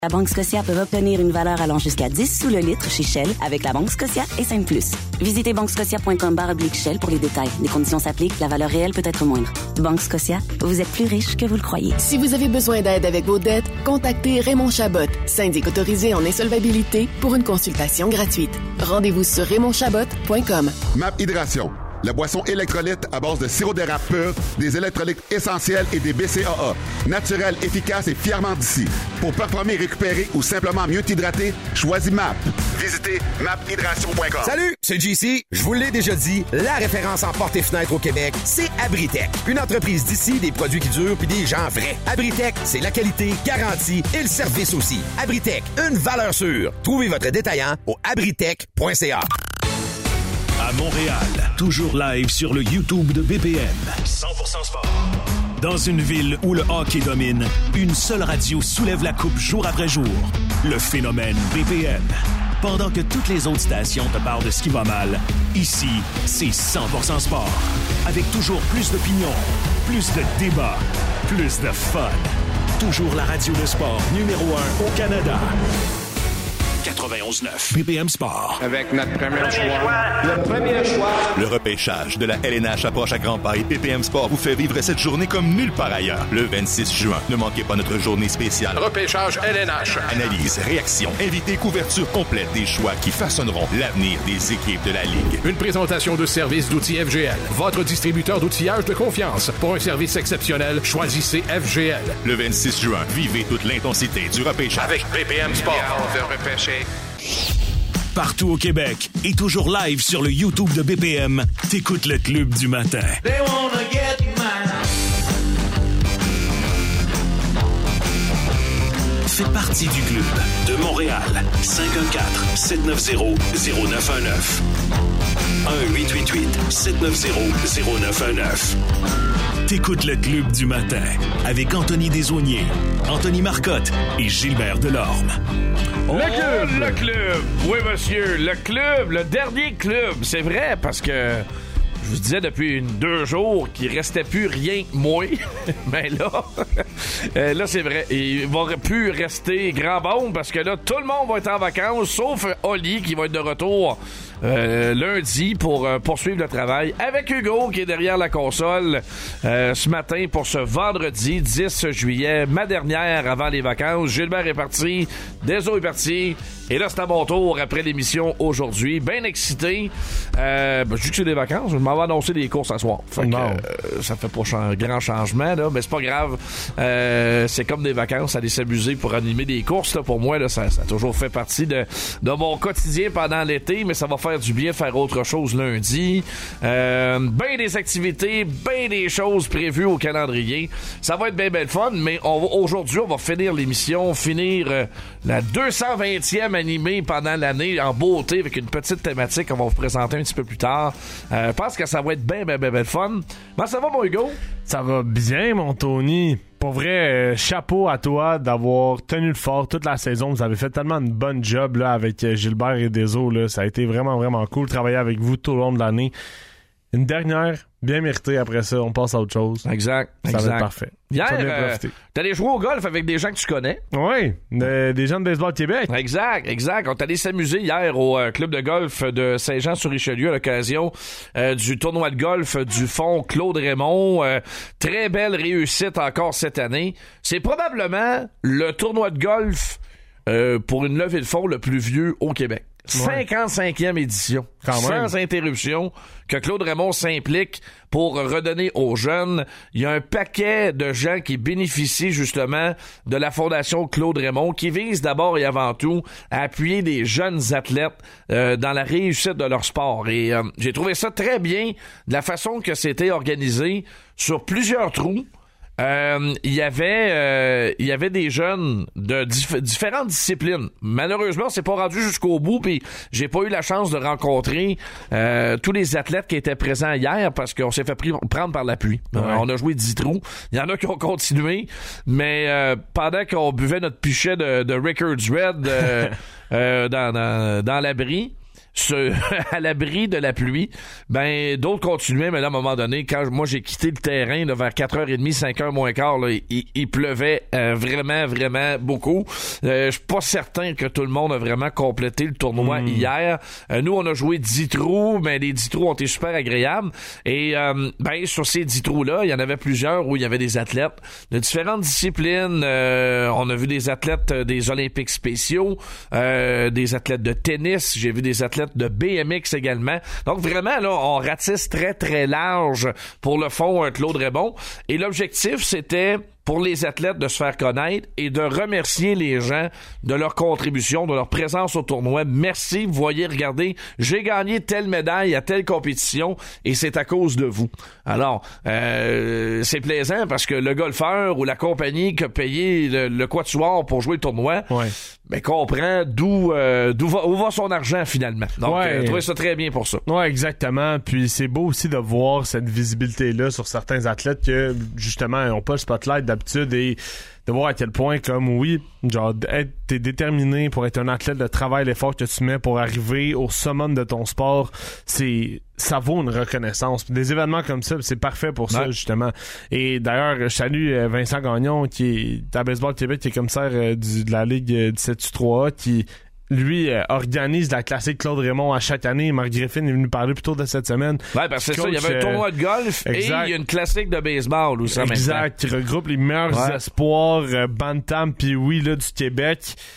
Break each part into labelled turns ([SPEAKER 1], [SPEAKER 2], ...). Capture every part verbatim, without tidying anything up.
[SPEAKER 1] La Banque Scotia peut obtenir une valeur allant jusqu'à dix sous le litre chez Shell avec la Banque Scotia et Saint Plus. Visitez banque scotia point com barre oblique Shell pour les détails. Les conditions s'appliquent, la valeur réelle peut être moindre. Banque Scotia, vous êtes plus riche que vous le croyez.
[SPEAKER 2] Si vous avez besoin d'aide avec vos dettes, contactez Raymond Chabot, syndic autorisé en insolvabilité, pour une consultation gratuite. Rendez-vous sur raymond chabot point com.
[SPEAKER 3] Map Hydration, la boisson électrolyte à base de sirop d'érable pur, des électrolytes essentiels et des B C A A. Naturel, efficace et fièrement d'ici. Pour performer, récupérer ou simplement mieux t'hydrater, choisis M A P. Visitez map hydration point com.
[SPEAKER 4] Salut, c'est J C. Je vous l'ai déjà dit, la référence en portes et fenêtres au Québec, c'est Abritech. Une entreprise d'ici, des produits qui durent puis des gens vrais. Abritech, c'est la qualité, garantie et le service aussi. Abritech, une valeur sûre. Trouvez votre détaillant au abritech point c a.
[SPEAKER 5] À Montréal, toujours live sur le YouTube de B P M. cent pour cent sport. Dans une ville où le hockey domine, une seule radio soulève la coupe jour après jour. Le phénomène B P M. Pendant que toutes les autres stations te parlent de ce qui va mal, ici, c'est cent pour cent sport. Avec toujours plus d'opinions, plus de débats, plus de fun. Toujours la radio de sport numéro un au Canada. quatre-vingt-onze neuf B P M Sport.
[SPEAKER 6] Avec notre premier choix. Le premier choix.
[SPEAKER 7] Le repêchage de la L N H approche à grands pas et B P M Sport vous fait vivre cette journée comme nulle part ailleurs. Le vingt-six juin, ne manquez pas notre journée spéciale.
[SPEAKER 6] Repêchage L N H.
[SPEAKER 7] Analyse, réaction, invités, couverture complète des choix qui façonneront l'avenir des équipes de la Ligue.
[SPEAKER 6] Une présentation de service d'outils F G L. Votre distributeur d'outillage de confiance. Pour un service exceptionnel, choisissez F G L.
[SPEAKER 7] Le vingt-six juin, vivez toute l'intensité du repêchage.
[SPEAKER 6] Avec B P M Sport. On veut repêcher.
[SPEAKER 5] Partout au Québec et toujours live sur le YouTube de B P M, t'écoutes le Club du matin. They wanna get mine. Fais partie du club de Montréal. cinq un quatre, sept neuf zéro, zéro neuf un neuf. un huit huit huit, sept neuf zéro, zéro neuf un neuf. T'écoutes le Club du matin avec Anthony Desaulniers, Anthony Marcotte et Gilbert Delorme.
[SPEAKER 8] Le club! Oh, le club! Oui, monsieur, le club, le dernier club. C'est vrai, parce que je vous disais depuis deux jours qu'il restait plus rien que moi. Mais là, euh, là, c'est vrai. Il va plus rester grand bombe parce que là, tout le monde va être en vacances, sauf Oli qui va être de retour euh, lundi pour euh, poursuivre le travail avec Hugo qui est derrière la console euh, ce matin pour ce vendredi dix juillet, ma dernière avant les vacances. Gilbert est parti, Deso est parti. Et là, c'est à mon tour après l'émission aujourd'hui. Bien excité. Euh, ben, je dis que c'est des vacances. Je m'en vais annoncer des courses ce soir. Fait que, euh, ça fait pas un grand changement, là, mais c'est pas grave. Euh, c'est comme des vacances, aller s'amuser pour animer des courses. Là. Pour moi, là, ça, ça a toujours fait partie de, de mon quotidien pendant l'été, mais ça va faire du bien faire autre chose lundi. Euh, ben des activités, ben des choses prévues au calendrier. Ça va être bien, bien le fun, mais on va, aujourd'hui, on va finir l'émission, finir euh, la deux cent vingtième animée pendant l'année en beauté avec une petite thématique qu'on va vous présenter un petit peu plus tard. Euh, je pense que ça va être bien, bien, bien, bien le fun. Comment ça va, mon Hugo?
[SPEAKER 9] Ça va bien, mon Tony. Pour vrai, euh, chapeau à toi d'avoir tenu le fort toute la saison. Vous avez fait tellement une bonne job là, avec euh, Gilbert et Deso. Là. Ça a été vraiment, vraiment cool de travailler avec vous tout au long de l'année. Une dernière, bien méritée. Après ça, on passe à autre chose.
[SPEAKER 8] Exact.
[SPEAKER 9] Ça
[SPEAKER 8] exact.
[SPEAKER 9] va être parfait.
[SPEAKER 8] Hier, euh, t'allais jouer au golf avec des gens que tu connais.
[SPEAKER 9] Oui, de, des gens de Baseball Québec.
[SPEAKER 8] Exact, exact. On est allé s'amuser hier au euh, club de golf de Saint-Jean-sur-Richelieu à l'occasion euh, du tournoi de golf du fonds Claude Raymond. Euh, très belle réussite encore cette année. C'est probablement le tournoi de golf euh, pour une levée de fonds le plus vieux au Québec. Ouais. cinquante-cinquième édition,
[SPEAKER 9] quand même.
[SPEAKER 8] Sans interruption, que Claude Raymond s'implique pour redonner aux jeunes. Il y a un paquet de gens qui bénéficient justement de la Fondation Claude Raymond, qui vise d'abord et avant tout à appuyer des jeunes athlètes euh, dans la réussite de leur sport. Et euh, j'ai trouvé ça très bien de la façon que c'était organisé sur plusieurs trous. Euh, il y avait euh, il y avait des jeunes de dif- différentes disciplines. Malheureusement, c'est pas rendu jusqu'au bout, puis j'ai pas eu la chance de rencontrer euh, tous les athlètes qui étaient présents hier parce qu'on s'est fait pris, prendre par la pluie. Ouais. Euh, on a joué dix trous. Il y en a qui ont continué, mais euh, pendant qu'on buvait notre pichet de, de Rickards Red euh, euh, dans, dans, dans l'abri, ce, à l'abri de la pluie, ben d'autres continuaient, mais là, à un moment donné, quand moi j'ai quitté le terrain là, vers quatre heures trente, cinq heures moins quart, là, il, il pleuvait euh, vraiment, vraiment beaucoup. Euh, je suis pas certain que tout le monde a vraiment complété le tournoi mmh. hier. Euh, nous, on a joué dix trous, mais les dix trous ont été super agréables. Et euh, ben sur ces dix trous-là, il y en avait plusieurs où il y avait des athlètes de différentes disciplines. Euh, on a vu des athlètes des Olympiques spéciaux, euh, des athlètes de tennis, j'ai vu des athlètes de B M X également. Donc vraiment, là, on ratisse très, très large pour le fond Claude Raymond. Et l'objectif, c'était pour les athlètes de se faire connaître et de remercier les gens de leur contribution, de leur présence au tournoi. Merci, vous voyez, regardez, j'ai gagné telle médaille à telle compétition et c'est à cause de vous. Alors, euh, c'est plaisant parce que le golfeur ou la compagnie qui a payé le, le quatuor pour jouer le tournoi, ouais. ben, comprend d'où, euh, d'où va, où va son argent finalement. Donc, ouais. euh, je trouvais ça très bien pour ça.
[SPEAKER 9] Ouais, exactement. Puis c'est beau aussi de voir cette visibilité-là sur certains athlètes que, justement, n'ont pas le spotlight d'habitude et de voir à quel point, comme oui, genre, être, t'es déterminé pour être un athlète, le travail, l'effort que tu mets pour arriver au summum de ton sport, c'est, ça vaut une reconnaissance. Puis des événements comme ça, c'est parfait pour ça, ouais. justement. Et d'ailleurs, je salue Vincent Gagnon, qui est à Baseball Québec, qui est commissaire euh, du, de la Ligue dix-sept U trois A, qui lui euh, organise la classique Claude Raymond à chaque année. Marc Griffin est venu parler plus tôt de cette semaine.
[SPEAKER 8] Ouais, parce que c'est ça, il y avait un tournoi de golf exact. Et il y a une classique de baseball aussi.
[SPEAKER 9] Exact, qui regroupe les meilleurs ouais. espoirs euh, Bantam puis oui là du Québec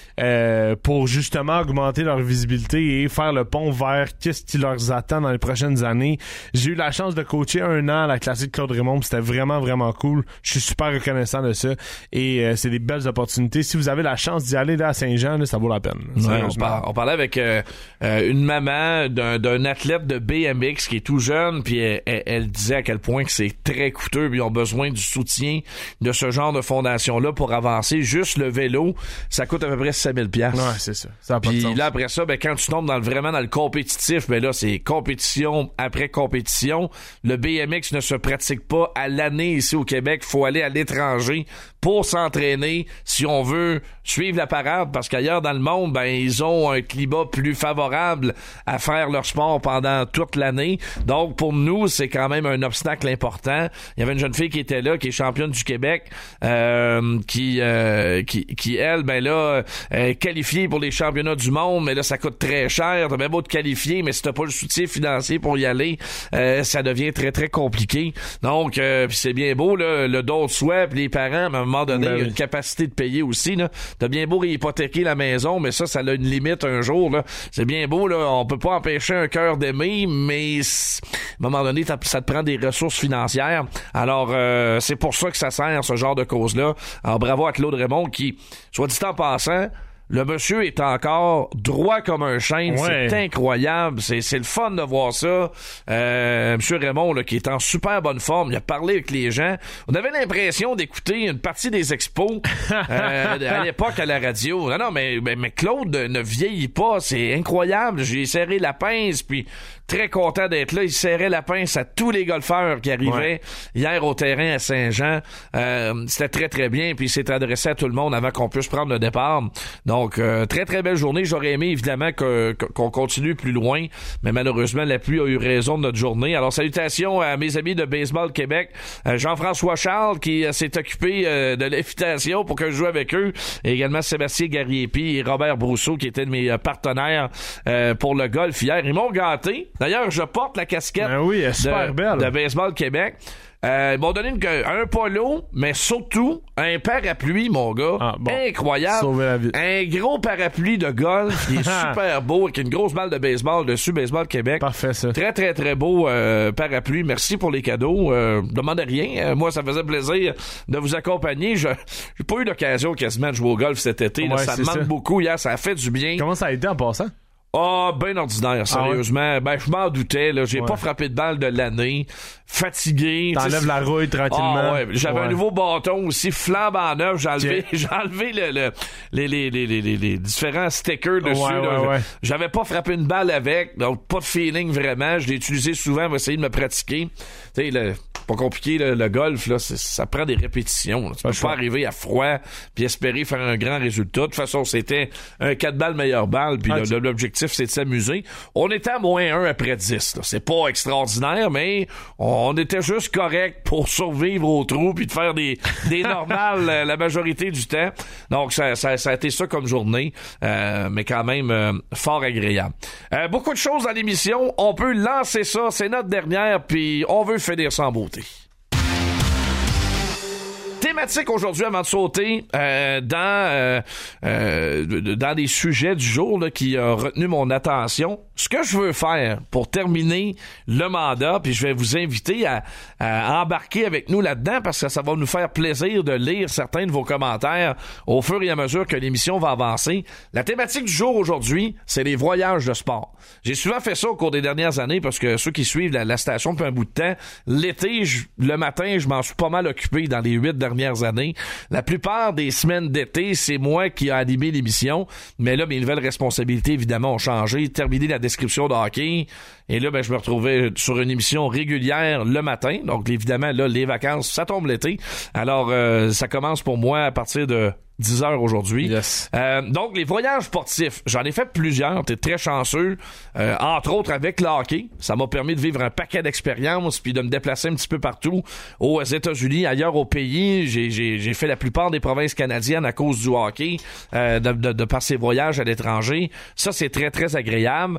[SPEAKER 9] euh, pour justement augmenter leur visibilité et faire le pont vers qu'est-ce qui leur attend dans les prochaines années. J'ai eu la chance de coacher un an à la classique Claude Raymond, c'était vraiment vraiment cool. Je suis super reconnaissant de ça et euh, c'est des belles opportunités. Si vous avez la chance d'y aller là à Saint-Jean, là, ça vaut la peine.
[SPEAKER 8] Ouais. On, par, on parlait avec euh, euh, une maman d'un, d'un athlète de B M X qui est tout jeune, puis elle, elle, elle disait à quel point que c'est très coûteux, puis ils ont besoin du soutien de ce genre de fondation-là pour avancer. Juste le vélo, ça coûte à peu près six mille dollars.
[SPEAKER 9] Ouais, c'est ça. Ça a pas de sens.
[SPEAKER 8] Puis là, après ça, ben, quand tu tombes dans le, vraiment dans le compétitif, ben là, c'est compétition après compétition. Le B M X ne se pratique pas à l'année ici au Québec. Il faut aller à l'étranger pour s'entraîner si on veut suivre la parade, parce qu'ailleurs dans le monde, ben, ils ont un climat plus favorable à faire leur sport pendant toute l'année. Donc, pour nous, c'est quand même un obstacle important. Il y avait une jeune fille qui était là, qui est championne du Québec, euh, qui, euh, qui, qui, elle, ben là, est qualifiée pour les championnats du monde, mais là, ça coûte très cher. T'as bien beau te qualifier, mais si t'as pas le soutien financier pour y aller, euh, ça devient très, très compliqué. Donc, euh, pis c'est bien beau, là, le don de soi, pis les parents, à un moment donné, ben, il y a une capacité de payer aussi, là. T'as bien beau hypothéquer la maison, mais ça, ça a une limite un jour, là. C'est bien beau, là. On peut pas empêcher un cœur d'aimer, mais à un moment donné, ça te prend des ressources financières. Alors, euh, c'est pour ça que ça sert, ce genre de cause-là. Alors, bravo à Claude Raymond qui, soit dit en passant, le monsieur est encore droit comme un chêne. Ouais. C'est incroyable. C'est, c'est le fun de voir ça. Euh, monsieur Raymond, là, qui est en super bonne forme. Il a parlé avec les gens. On avait l'impression d'écouter une partie des expos euh, à l'époque à la radio. Non, non, mais, mais, mais Claude ne vieillit pas. C'est incroyable. J'ai serré la pince, puis très content d'être là. Il serrait la pince à tous les golfeurs qui arrivaient ouais. hier au terrain à Saint-Jean. Euh, c'était très, très bien. Puis il s'est adressé à tout le monde avant qu'on puisse prendre le départ. Donc, euh, très, très belle journée. J'aurais aimé, évidemment, que, que, qu'on continue plus loin. Mais malheureusement, la pluie a eu raison de notre journée. Alors, salutations à mes amis de Baseball Québec. Euh, Jean-François Charles, qui euh, s'est occupé euh, de l'invitation pour que je joue avec eux. Et également Sébastien Garriépi et Robert Brousseau, qui étaient de mes euh, partenaires euh, pour le golf hier. Ils m'ont gâté. D'ailleurs, je porte la casquette
[SPEAKER 9] ben oui, super
[SPEAKER 8] de,
[SPEAKER 9] belle.
[SPEAKER 8] de Baseball Québec. Euh, ils m'ont donné une, un polo, mais surtout un parapluie, mon gars. Ah, bon. Incroyable.
[SPEAKER 9] Sauver la vie.
[SPEAKER 8] Un gros parapluie de golf qui est super beau, avec une grosse balle de baseball dessus, Baseball Québec.
[SPEAKER 9] Parfait, ça.
[SPEAKER 8] Très, très, très beau euh, parapluie. Merci pour les cadeaux. Euh, demandez rien. Euh, moi, ça faisait plaisir de vous accompagner. Je j'ai pas eu l'occasion quasiment de jouer au golf cet été. Là. Ouais, ça me manque ça. beaucoup hier. Ça a fait du bien.
[SPEAKER 9] Comment ça a été en passant?
[SPEAKER 8] Ah, oh, ben ordinaire, sérieusement. Ah ouais? Ben, je m'en doutais, là. J'ai ouais. pas frappé de balle de l'année. Fatigué.
[SPEAKER 9] T'enlèves la rouille tranquillement.
[SPEAKER 8] Ah ouais. J'avais
[SPEAKER 9] ouais.
[SPEAKER 8] un nouveau bâton aussi, flambant neuf. J'ai enlevé, j'ai enlevé le, le, les, les, les, les, les, les différents stickers dessus,
[SPEAKER 9] ouais,
[SPEAKER 8] là.
[SPEAKER 9] Ouais, ouais.
[SPEAKER 8] J'avais pas frappé une balle avec, donc pas de feeling vraiment. Je l'ai utilisé souvent pour essayer de me pratiquer. Tu sais, le, pas compliqué, le, le golf, là, c'est, ça prend des répétitions. Là. Tu peux pas arriver à froid puis espérer faire un grand résultat. De toute façon, c'était un quatre balles meilleure balle, puis ah, le, l'objectif l'objectif, c'est de s'amuser. On était à moins un après dix. Là. C'est pas extraordinaire, mais on était juste correct pour survivre au trou puis de faire des, des normales la majorité du temps. Donc, ça, ça, ça a été ça comme journée, euh, mais quand même euh, fort agréable. Euh, beaucoup de choses dans l'émission. On peut lancer ça. C'est notre dernière, puis on veut finir ça en beauté. Thématique aujourd'hui avant de sauter euh, dans euh, euh, dans des sujets du jour là, qui ont retenu mon attention. Ce que je veux faire pour terminer le mandat, puis je vais vous inviter à, à embarquer avec nous là-dedans parce que ça va nous faire plaisir de lire certains de vos commentaires au fur et à mesure que l'émission va avancer. La thématique du jour aujourd'hui, c'est les voyages de sport. J'ai souvent fait ça au cours des dernières années parce que ceux qui suivent la, la station depuis un bout de temps, l'été, je, le matin, je m'en suis pas mal occupé dans les huit dernières années. La plupart des semaines d'été, c'est moi qui ai animé l'émission, mais là, mes nouvelles responsabilités, évidemment, ont changé. Terminé la description de hockey. Et là, ben, je me retrouvais sur une émission régulière le matin. Donc, évidemment, là, les vacances, ça tombe l'été. Alors, euh, ça commence pour moi à partir de dix heures aujourd'hui.
[SPEAKER 9] Yes.
[SPEAKER 8] Euh, donc, les voyages sportifs, j'en ai fait plusieurs. T'es très chanceux. Euh, entre autres, avec le hockey. Ça m'a permis de vivre un paquet d'expériences puis de me déplacer un petit peu partout aux États-Unis, ailleurs au pays. J'ai, j'ai, j'ai fait la plupart des provinces canadiennes à cause du hockey, euh, de, de, de par ces voyages à l'étranger. Ça, c'est très, très agréable.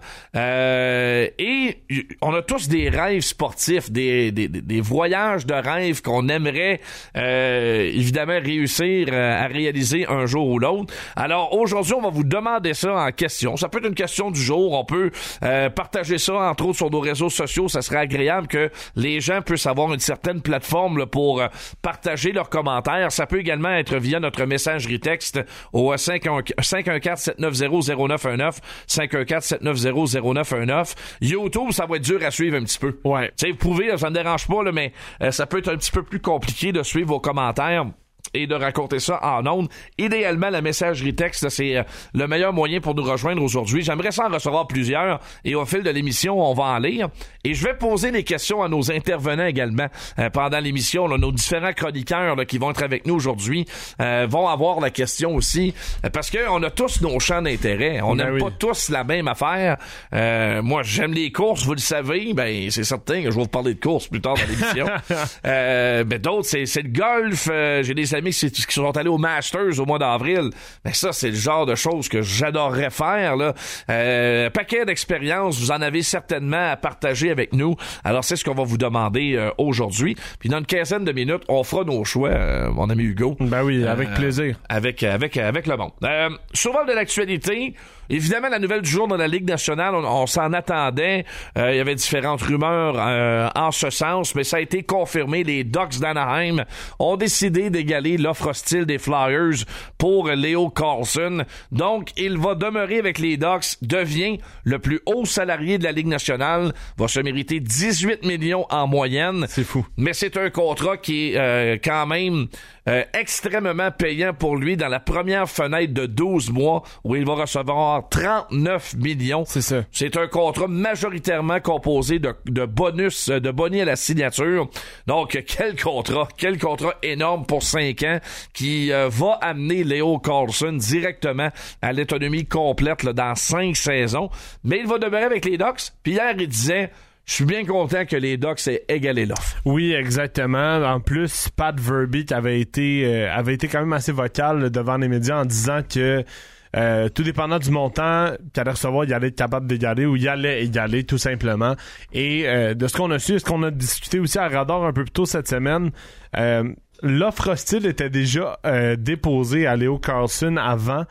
[SPEAKER 8] Euh, et on a tous des rêves sportifs, des, des, des voyages de rêve qu'on aimerait euh, évidemment réussir à réaliser un jour ou l'autre. Alors aujourd'hui, on va vous demander ça en question. Ça peut être une question du jour. On peut euh, partager ça entre autres sur nos réseaux sociaux. Ça serait agréable que les gens puissent avoir une certaine plateforme là, pour euh, partager leurs commentaires. Ça peut également être via notre messagerie texte au cinq un quatre, sept neuf zéro, zéro neuf un neuf, cinq un quatre, sept neuf zéro, zéro neuf un neuf. YouTube, ça va être dur à suivre un petit peu.
[SPEAKER 9] Ouais.
[SPEAKER 8] T'sais, vous pouvez, ça ne dérange pas, là, mais euh, ça peut être un petit peu plus compliqué de suivre vos commentaires et de raconter ça en ondes. Idéalement, la messagerie texte, c'est euh, le meilleur moyen pour nous rejoindre aujourd'hui. J'aimerais ça en recevoir plusieurs et au fil de l'émission, on va en lire. Et je vais poser des questions à nos intervenants également euh, pendant l'émission. Là, nos différents chroniqueurs là, qui vont être avec nous aujourd'hui euh, vont avoir la question aussi euh, parce qu'on a tous nos champs d'intérêt. On n'aime ben oui. pas tous la même affaire. Euh, moi, j'aime les courses, vous le savez. Ben, c'est certain que je vais vous parler de courses plus tard dans l'émission. euh, ben, d'autres, c'est, c'est le golf. Euh, j'ai des amis qui sont allés au Masters au mois d'avril. Mais ça, c'est le genre de choses que j'adorerais faire, là. Euh, paquet d'expériences, vous en avez certainement à partager avec nous. Alors, c'est ce qu'on va vous demander euh, aujourd'hui. Puis dans une quinzaine de minutes, on fera nos choix, euh, mon ami Hugo.
[SPEAKER 9] Ben oui, avec
[SPEAKER 8] euh,
[SPEAKER 9] plaisir.
[SPEAKER 8] Avec, avec, avec le monde. Euh, survol de l'actualité. Évidemment, la nouvelle du jour dans la Ligue nationale, on, on s'en attendait. Euh, il y avait différentes rumeurs euh, en ce sens, mais ça a été confirmé. Les Ducks d'Anaheim ont décidé d'égaler l'offre hostile des Flyers pour Leo Carlsson. Donc, il va demeurer avec les Ducks, devient le plus haut salarié de la Ligue nationale, va se mériter dix-huit millions en moyenne.
[SPEAKER 9] C'est fou.
[SPEAKER 8] Mais c'est un contrat qui est euh, quand même euh, extrêmement payant pour lui dans la première fenêtre de douze mois où il va recevoir trente-neuf millions.
[SPEAKER 9] C'est ça.
[SPEAKER 8] C'est un contrat majoritairement composé de, de bonus, de boni à la signature. Donc, quel contrat, quel contrat énorme pour cinq ans qui euh, va amener Leo Carlsson directement à l'autonomie complète là, dans cinq saisons. Mais il va demeurer avec les Ducks. Puis hier, il disait... Je suis bien content que les Ducks aient égalé l'offre.
[SPEAKER 9] Oui, exactement. En plus, Pat Verbeek avait été euh, avait été quand même assez vocal là, devant les médias en disant que euh, tout dépendant du montant qu'il allait recevoir, il allait être capable d'égaler ou il allait égaler tout simplement. Et euh, de ce qu'on a su, ce qu'on a discuté aussi à Radar un peu plus tôt cette semaine, euh, l'offre hostile était déjà euh, déposée à Leo Carlsson avant.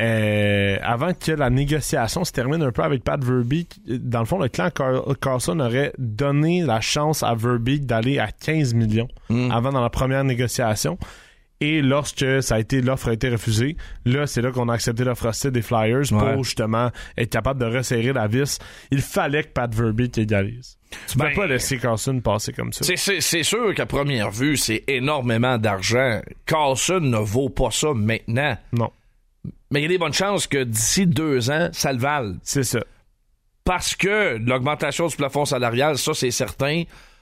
[SPEAKER 9] Euh, avant que la négociation se termine un peu avec Pat Verbeek. Dans le fond, le clan Car- Carlsson aurait donné la chance à Verbeek d'aller à quinze millions mm. avant dans la première négociation. Et lorsque ça a été, l'offre a été refusée, là, c'est là qu'on a accepté l'offre hostile des Flyers ouais. pour justement être capable de resserrer la vis. Il fallait que Pat Verbeek égalise. Tu peux ben, pas laisser Carlsson passer comme ça.
[SPEAKER 8] C'est, c'est, c'est sûr qu'à première vue, c'est énormément d'argent. Carlsson ne vaut pas ça maintenant.
[SPEAKER 9] Non.
[SPEAKER 8] Mais il y a des bonnes chances que d'ici deux ans, ça le vale.
[SPEAKER 9] C'est ça.
[SPEAKER 8] Parce que l'augmentation du plafond salarial, ça, c'est certain.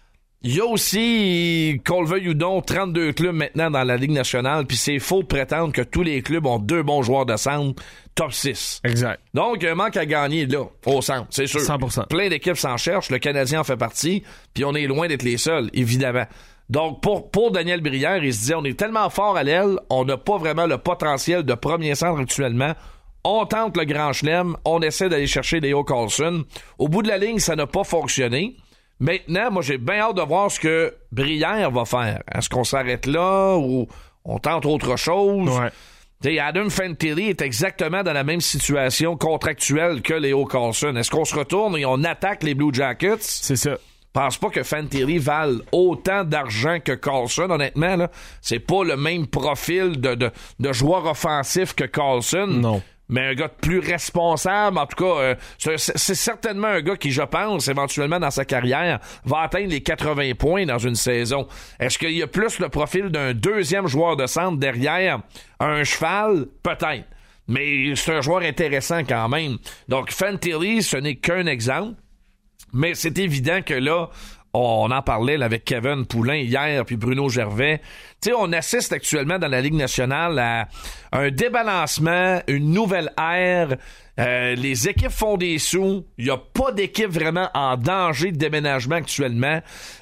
[SPEAKER 8] Il y a aussi, qu'on le veuille ou non, trente-deux clubs maintenant dans la Ligue nationale, puis c'est faux de prétendre que tous les clubs ont deux bons joueurs de centre, top six.
[SPEAKER 9] Exact.
[SPEAKER 8] Donc, il y a un manque à gagner là, au centre, c'est sûr.
[SPEAKER 9] cent pour cent.
[SPEAKER 8] Plein d'équipes s'en cherchent, le Canadien en fait partie, puis on est loin d'être les seuls, évidemment. Donc, pour, pour Daniel Brière, il se disait, on est tellement fort à l'aile, on n'a pas vraiment le potentiel de premier centre actuellement. On tente le grand chelem, on essaie d'aller chercher Leo Carlson. Au bout de la ligne, ça n'a pas fonctionné. Maintenant, moi, j'ai bien hâte de voir ce que Brière va faire. Est-ce qu'on s'arrête là ou on tente autre chose?
[SPEAKER 9] Ouais.
[SPEAKER 8] T'sais, Adam Fantilli est exactement dans la même situation contractuelle que Leo Carlson. Est-ce qu'on se retourne et on attaque les Blue Jackets?
[SPEAKER 9] C'est ça.
[SPEAKER 8] Je pense pas que Fantilli vale autant d'argent que Carlson, honnêtement. Là. C'est pas le même profil de, de, de joueur offensif que Carlson.
[SPEAKER 9] Non.
[SPEAKER 8] Mais un gars de plus responsable, en tout cas, euh, c'est, c'est certainement un gars qui, je pense, éventuellement dans sa carrière, va atteindre les quatre-vingts points dans une saison. Est-ce qu'il y a plus le profil d'un deuxième joueur de centre derrière un cheval? Peut-être. Mais c'est un joueur intéressant quand même. Donc, Fantilli, ce n'est qu'un exemple. Mais c'est évident que là, on en parlait là, avec Kevin Poulin hier puis Bruno Gervais. Tu sais, on assiste actuellement dans la Ligue nationale à un débalancement, une nouvelle ère. Euh, les équipes font des sous. Il n'y a pas d'équipe vraiment en danger de déménagement actuellement.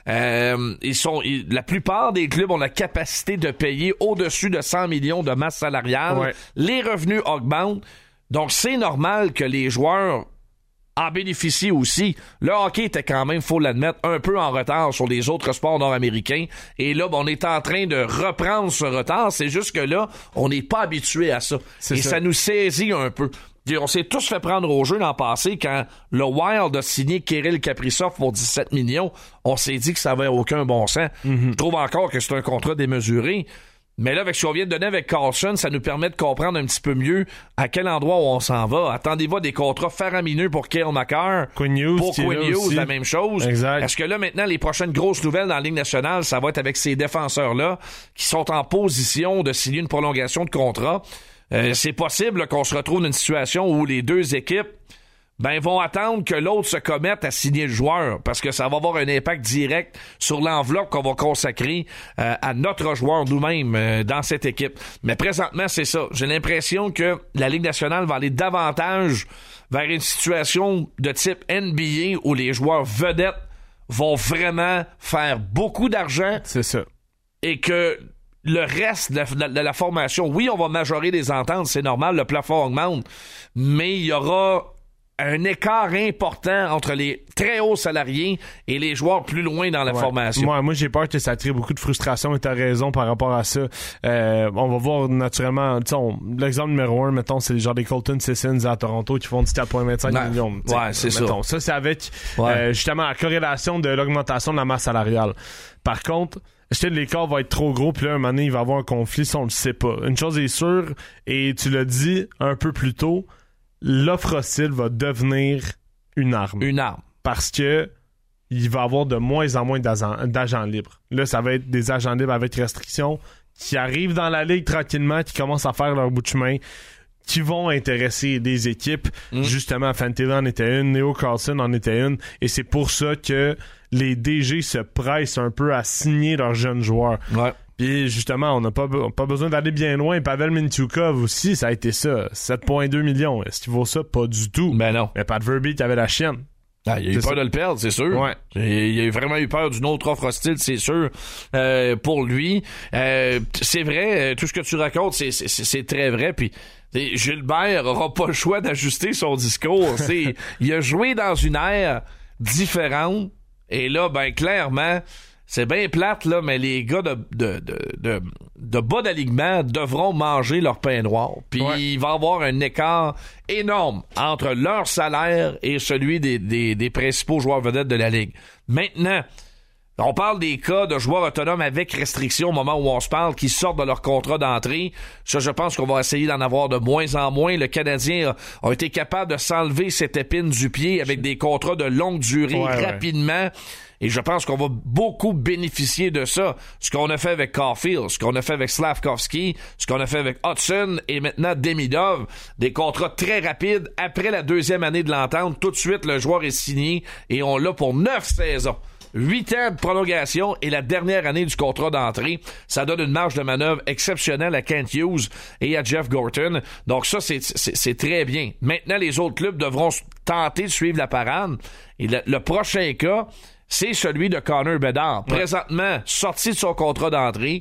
[SPEAKER 8] Euh, ils sont, ils, la plupart des clubs ont la capacité de payer au-dessus de cent millions de masse salariale.
[SPEAKER 9] Ouais.
[SPEAKER 8] Les revenus augmentent. Donc, c'est normal que les joueurs en bénéficie aussi. Le hockey était quand même, faut l'admettre, un peu en retard sur les autres sports nord-américains. Et là, ben, on est en train de reprendre ce retard. C'est juste que là, on n'est pas habitué à ça.
[SPEAKER 9] C'est
[SPEAKER 8] Et ça.
[SPEAKER 9] ça
[SPEAKER 8] nous saisit un peu. On s'est tous fait prendre au jeu l'an passé quand le Wild a signé Kirill Kaprizov pour dix-sept millions. On s'est dit que ça n'avait aucun bon sens. Mm-hmm. Je trouve encore que c'est un contrat démesuré. Mais là, avec ce qu'on vient de donner avec Carlson, ça nous permet de comprendre un petit peu mieux à quel endroit où on s'en va. Attendez-vous à des contrats faramineux pour Cale Makar.
[SPEAKER 9] Quinn Hughes,
[SPEAKER 8] pour Quinn Hughes, la même chose.
[SPEAKER 9] Exact.
[SPEAKER 8] Est-ce que là, maintenant, les prochaines grosses nouvelles dans la Ligue nationale, ça va être avec ces défenseurs-là qui sont en position de signer une prolongation de contrat? Euh, c'est possible là, qu'on se retrouve dans une situation où les deux équipes ben vont attendre que l'autre se commette à signer le joueur parce que ça va avoir un impact direct sur l'enveloppe qu'on va consacrer euh, à notre joueur nous-mêmes euh, dans cette équipe. Mais présentement, c'est ça. J'ai l'impression que la Ligue nationale va aller davantage vers une situation de type N B A où les joueurs vedettes vont vraiment faire beaucoup d'argent.
[SPEAKER 9] C'est ça.
[SPEAKER 8] Et que le reste de la, de la formation, oui, on va majorer les ententes, c'est normal, le plafond augmente, mais il y aura un écart important entre les très hauts salariés et les joueurs plus loin dans la
[SPEAKER 9] ouais.
[SPEAKER 8] formation.
[SPEAKER 9] Moi, moi, j'ai peur que ça crée beaucoup de frustration et t'as raison par rapport à ça. Euh, on va voir naturellement, tu sais, l'exemple numéro un, mettons, c'est genre des Colton Sissons à Toronto qui font dix-quatre virgule vingt-cinq
[SPEAKER 8] ouais.
[SPEAKER 9] millions.
[SPEAKER 8] Ouais, c'est
[SPEAKER 9] mettons.
[SPEAKER 8] ça.
[SPEAKER 9] Ça, c'est avec
[SPEAKER 8] ouais.
[SPEAKER 9] euh, justement la corrélation de l'augmentation de la masse salariale. Par contre, est-ce que l'écart va être trop gros, puis là, un moment donné, il va y avoir un conflit, ça, on le sait pas. Une chose est sûre, et tu l'as dit un peu plus tôt, l'offre hostile va devenir une arme.
[SPEAKER 8] Une arme.
[SPEAKER 9] Parce que il va y avoir de moins en moins d'agents, d'agents libres. Là, ça va être des agents libres avec restrictions qui arrivent dans la ligue tranquillement, qui commencent à faire leur bout de chemin, qui vont intéresser des équipes. Mm. Justement, Fantilli en était une, Leo Carlson en était une, et c'est pour ça que les D G se pressent un peu à signer leurs jeunes joueurs.
[SPEAKER 8] Ouais.
[SPEAKER 9] Puis justement, on n'a pas, pas besoin d'aller bien loin. Pavel Mintyukov aussi, ça a été ça. sept virgule deux millions. Est-ce qu'il vaut ça? Pas du tout.
[SPEAKER 8] Ben non.
[SPEAKER 9] Mais Pat Verbeek avait la chienne.
[SPEAKER 8] Ah, il a eu
[SPEAKER 9] c'est
[SPEAKER 8] peur
[SPEAKER 9] ça.
[SPEAKER 8] de le perdre, c'est sûr.
[SPEAKER 9] Ouais.
[SPEAKER 8] Il a vraiment eu peur d'une autre offre hostile, c'est sûr, euh, pour lui. Euh, c'est vrai, tout ce que tu racontes, c'est, c'est, c'est très vrai. Puis Gilbert aura pas le choix d'ajuster son discours. C'est, il a joué dans une ère différente. Et là, ben clairement, c'est bien plate, là, mais les gars de, de, de, de, de bas d'alignement devront manger leur pain noir. Puis ouais. il va y avoir un écart énorme entre leur salaire et celui des, des, des principaux joueurs vedettes de la Ligue. Maintenant, on parle des cas de joueurs autonomes avec restriction au moment où on se parle, qui sortent de leur contrat d'entrée. Ça, je pense qu'on va essayer d'en avoir de moins en moins. Le Canadien a, a été capable de s'enlever cette épine du pied avec des contrats de longue durée ouais, rapidement. Ouais. Et je pense qu'on va beaucoup bénéficier de ça. Ce qu'on a fait avec Caulfield, ce qu'on a fait avec Slavkovski, ce qu'on a fait avec Hudson et maintenant Demidov. Des contrats très rapides. Après la deuxième année de l'entente, tout de suite, le joueur est signé et on l'a pour neuf saisons. huit ans de prolongation et la dernière année du contrat d'entrée. Ça donne une marge de manœuvre exceptionnelle à Kent Hughes et à Jeff Gorton. Donc ça, c'est, c'est, c'est très bien. Maintenant, les autres clubs devront tenter de suivre la parade. Et le, le prochain cas, c'est celui de Connor Bedard. Ouais. Présentement, sorti de son contrat d'entrée.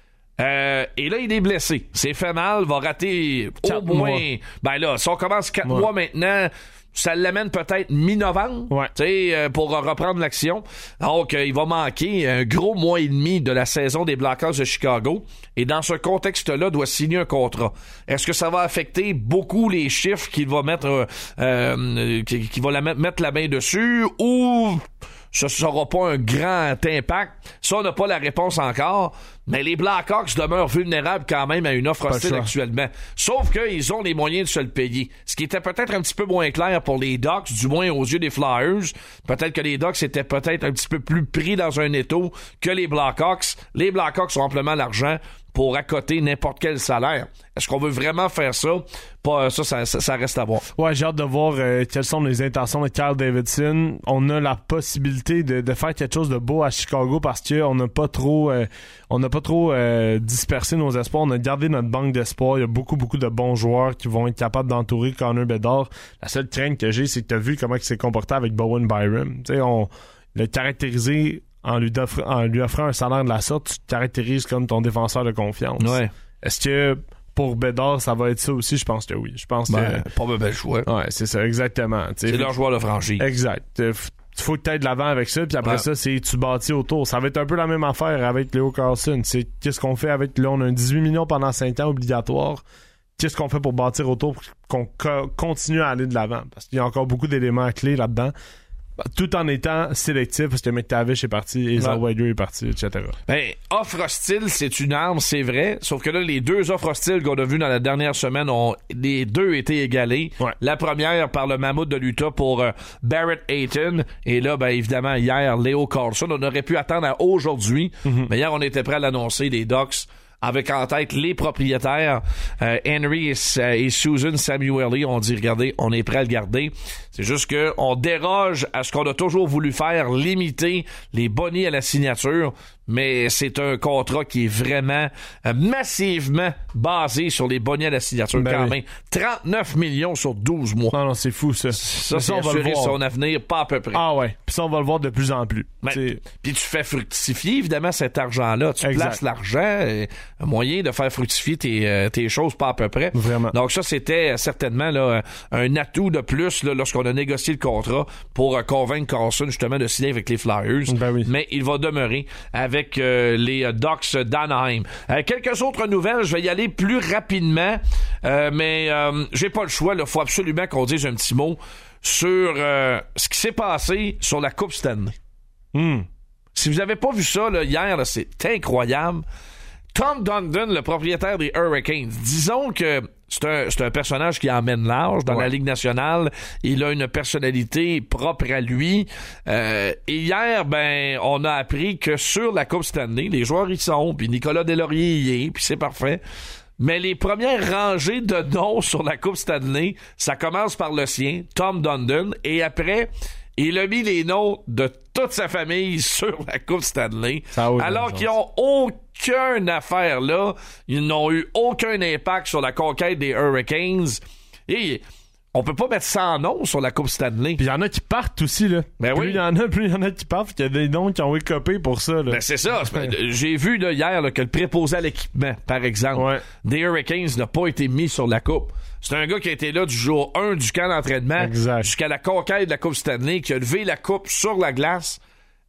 [SPEAKER 8] Euh, et là, il est blessé. C'est fait mal, va rater au moins... Mois. Ben là, si on commence quatre ouais. mois maintenant... Ça l'amène peut-être mi-novembre, ouais. tu sais, euh, pour reprendre l'action. Donc, euh, il va manquer un gros mois et demi de la saison des Blackhawks de Chicago. Et dans ce contexte-là, doit signer un contrat. Est-ce que ça va affecter beaucoup les chiffres qu'il va mettre, euh, euh, qu'il va la mettre, mettre la main dessus, ou ce sera pas un grand impact? Ça, on n'a pas la réponse encore. Mais les Blackhawks demeurent vulnérables quand même à une offre hostile actuellement. Sauf qu'ils ont les moyens de se le payer. Ce qui était peut-être un petit peu moins clair pour les Ducks, du moins aux yeux des Flyers. Peut-être que les Ducks étaient peut-être un petit peu plus pris dans un étau que les Blackhawks. Les Blackhawks ont amplement l'argent pour accoter n'importe quel salaire. Est-ce qu'on veut vraiment faire ça? Pas, ça, ça, ça, ça reste à voir.
[SPEAKER 9] Ouais, j'ai hâte de voir euh, quelles sont les intentions de Carl Davidson. On a la possibilité de, de faire quelque chose de beau à Chicago parce qu'on n'a pas trop euh, on n'a pas trop euh, dispersé nos espoirs. On a gardé notre banque d'espoir. Il y a beaucoup, beaucoup de bons joueurs qui vont être capables d'entourer Connor Bedard. La seule crainte que j'ai, c'est que tu as vu comment il s'est comporté avec Bowen Byram. Tu sais, on l'a caractérisé en lui, en lui offrant un salaire de la sorte, tu te caractérises comme ton défenseur de confiance.
[SPEAKER 8] Ouais.
[SPEAKER 9] Est-ce que pour Bedard, ça va être ça aussi? Je pense que oui. Je pense
[SPEAKER 8] ben,
[SPEAKER 9] que...
[SPEAKER 8] Pas de bel choix.
[SPEAKER 9] Ouais, c'est ça, exactement. T'sais,
[SPEAKER 8] c'est leur joueur de franchise.
[SPEAKER 9] Exact. Il faut que tu ailles de l'avant avec ça, puis après ouais. ça, c'est tu bâtis autour. Ça va être un peu la même affaire avec Leo Carlson. C'est qu'est-ce qu'on fait avec... Là, on a un dix-huit millions pendant cinq ans obligatoire. Qu'est-ce qu'on fait pour bâtir autour pour qu'on co- continue à aller de l'avant? Parce qu'il y a encore beaucoup d'éléments clés là-dedans. Tout en étant sélectif, parce que McTavish est parti, et Zellweger est parti, et cetera.
[SPEAKER 8] Ben, offre hostile, c'est une arme, c'est vrai. Sauf que là, les deux offres hostiles qu'on a vues dans la dernière semaine ont les deux été égalées. Ouais. La première par le Mammouth de l'Utah pour euh, Barrett Hayton. Et là, ben évidemment, hier, Leo Carlson. On aurait pu attendre à aujourd'hui. Mm-hmm. Mais hier, on était prêt à l'annoncer, les Ducks, avec en tête les propriétaires, euh, Henry et, et Susan Samueli. On dit, regardez, on est prêt à le garder. C'est juste que on déroge à ce qu'on a toujours voulu faire, limiter les bonnies à la signature, mais c'est un contrat qui est vraiment euh, massivement basé sur les bonnies à la signature ben quand oui. même. trente-neuf millions sur douze mois.
[SPEAKER 9] Non, non, c'est fou, ça.
[SPEAKER 8] Ça, c'est assurer son avenir, pas à peu près.
[SPEAKER 9] Ah ouais, puis ça, on va le voir de plus en plus.
[SPEAKER 8] Puis tu fais fructifier, évidemment, cet argent-là. Tu exact. places l'argent, et un moyen de faire fructifier tes, euh, tes choses, pas à peu près.
[SPEAKER 9] Vraiment.
[SPEAKER 8] Donc ça, c'était certainement là, un atout de plus là, lorsqu'on a négocié le contrat pour euh, convaincre Carlson justement de signer avec les Flyers.
[SPEAKER 9] Ben oui.
[SPEAKER 8] Mais il va demeurer avec euh, les euh, Ducks d'Anaheim. Euh, quelques autres nouvelles, je vais y aller plus rapidement, euh, mais euh, j'ai pas le choix. Il faut absolument qu'on dise un petit mot sur euh, ce qui s'est passé sur la Coupe Stanley.
[SPEAKER 9] Mm.
[SPEAKER 8] Si vous avez pas vu ça là, hier, là, c'est incroyable. Tom Dundon, le propriétaire des Hurricanes, disons que c'est un, c'est un personnage qui emmène large dans ouais. la Ligue nationale. Il a une personnalité propre à lui. Euh, et hier, ben, on a appris que sur la Coupe Stanley, les joueurs y sont, puis Nicolas Deslauriers y est, puis c'est parfait. Mais les premières rangées de noms sur la Coupe Stanley, ça commence par le sien, Tom Dundon, et après, il a mis les noms de toute sa famille sur la Coupe Stanley, alors qu'ils n'ont aucune affaire là. Ils n'ont eu aucun impact sur la conquête des Hurricanes. Et on peut pas mettre cent noms sur la Coupe Stanley.
[SPEAKER 9] Puis il y en a qui partent aussi, là.
[SPEAKER 8] Ben
[SPEAKER 9] plus il
[SPEAKER 8] oui.
[SPEAKER 9] y en a, plus il y en a qui partent. Il y a des noms qui ont écopé pour ça, là.
[SPEAKER 8] Ben c'est ça. J'ai vu là, hier là, que le préposé à l'équipement, par exemple,
[SPEAKER 9] ouais.
[SPEAKER 8] des Hurricanes n'a pas été mis sur la Coupe. C'est un gars qui a été là du jour un du camp d'entraînement
[SPEAKER 9] exact.
[SPEAKER 8] jusqu'à la conquête de la Coupe Stanley, qui a levé la Coupe sur la glace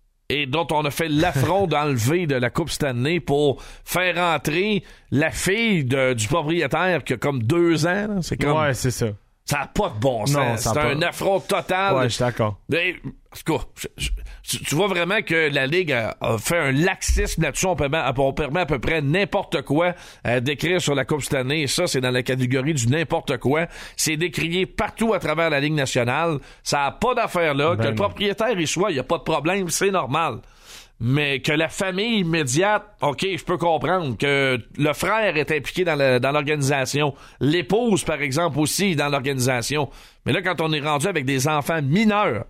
[SPEAKER 8] et dont on a fait l'affront d'enlever de la Coupe Stanley pour faire entrer la fille de, du propriétaire qui a comme deux ans. Là. C'est comme...
[SPEAKER 9] Ouais, c'est ça.
[SPEAKER 8] Ça n'a pas de bon sens.
[SPEAKER 9] Non,
[SPEAKER 8] c'est
[SPEAKER 9] un
[SPEAKER 8] pas... affront total.
[SPEAKER 9] Ouais, je suis d'accord.
[SPEAKER 8] Mais, en tout cas, je, je, tu vois vraiment que la Ligue a, a fait un laxisme là-dessus. On permet, on permet à peu près n'importe quoi euh, d'écrire sur la Coupe Stanley. Et ça, c'est dans la catégorie du n'importe quoi. C'est décrié partout à travers la Ligue nationale. Ça n'a pas d'affaire là. Ben que non. Le propriétaire y soit, il n'y a pas de problème. C'est normal. Mais que la famille immédiate, OK, je peux comprendre que le frère est impliqué dans, le, dans l'organisation. L'épouse, par exemple, aussi dans l'organisation. Mais là, quand on est rendu avec des enfants mineurs,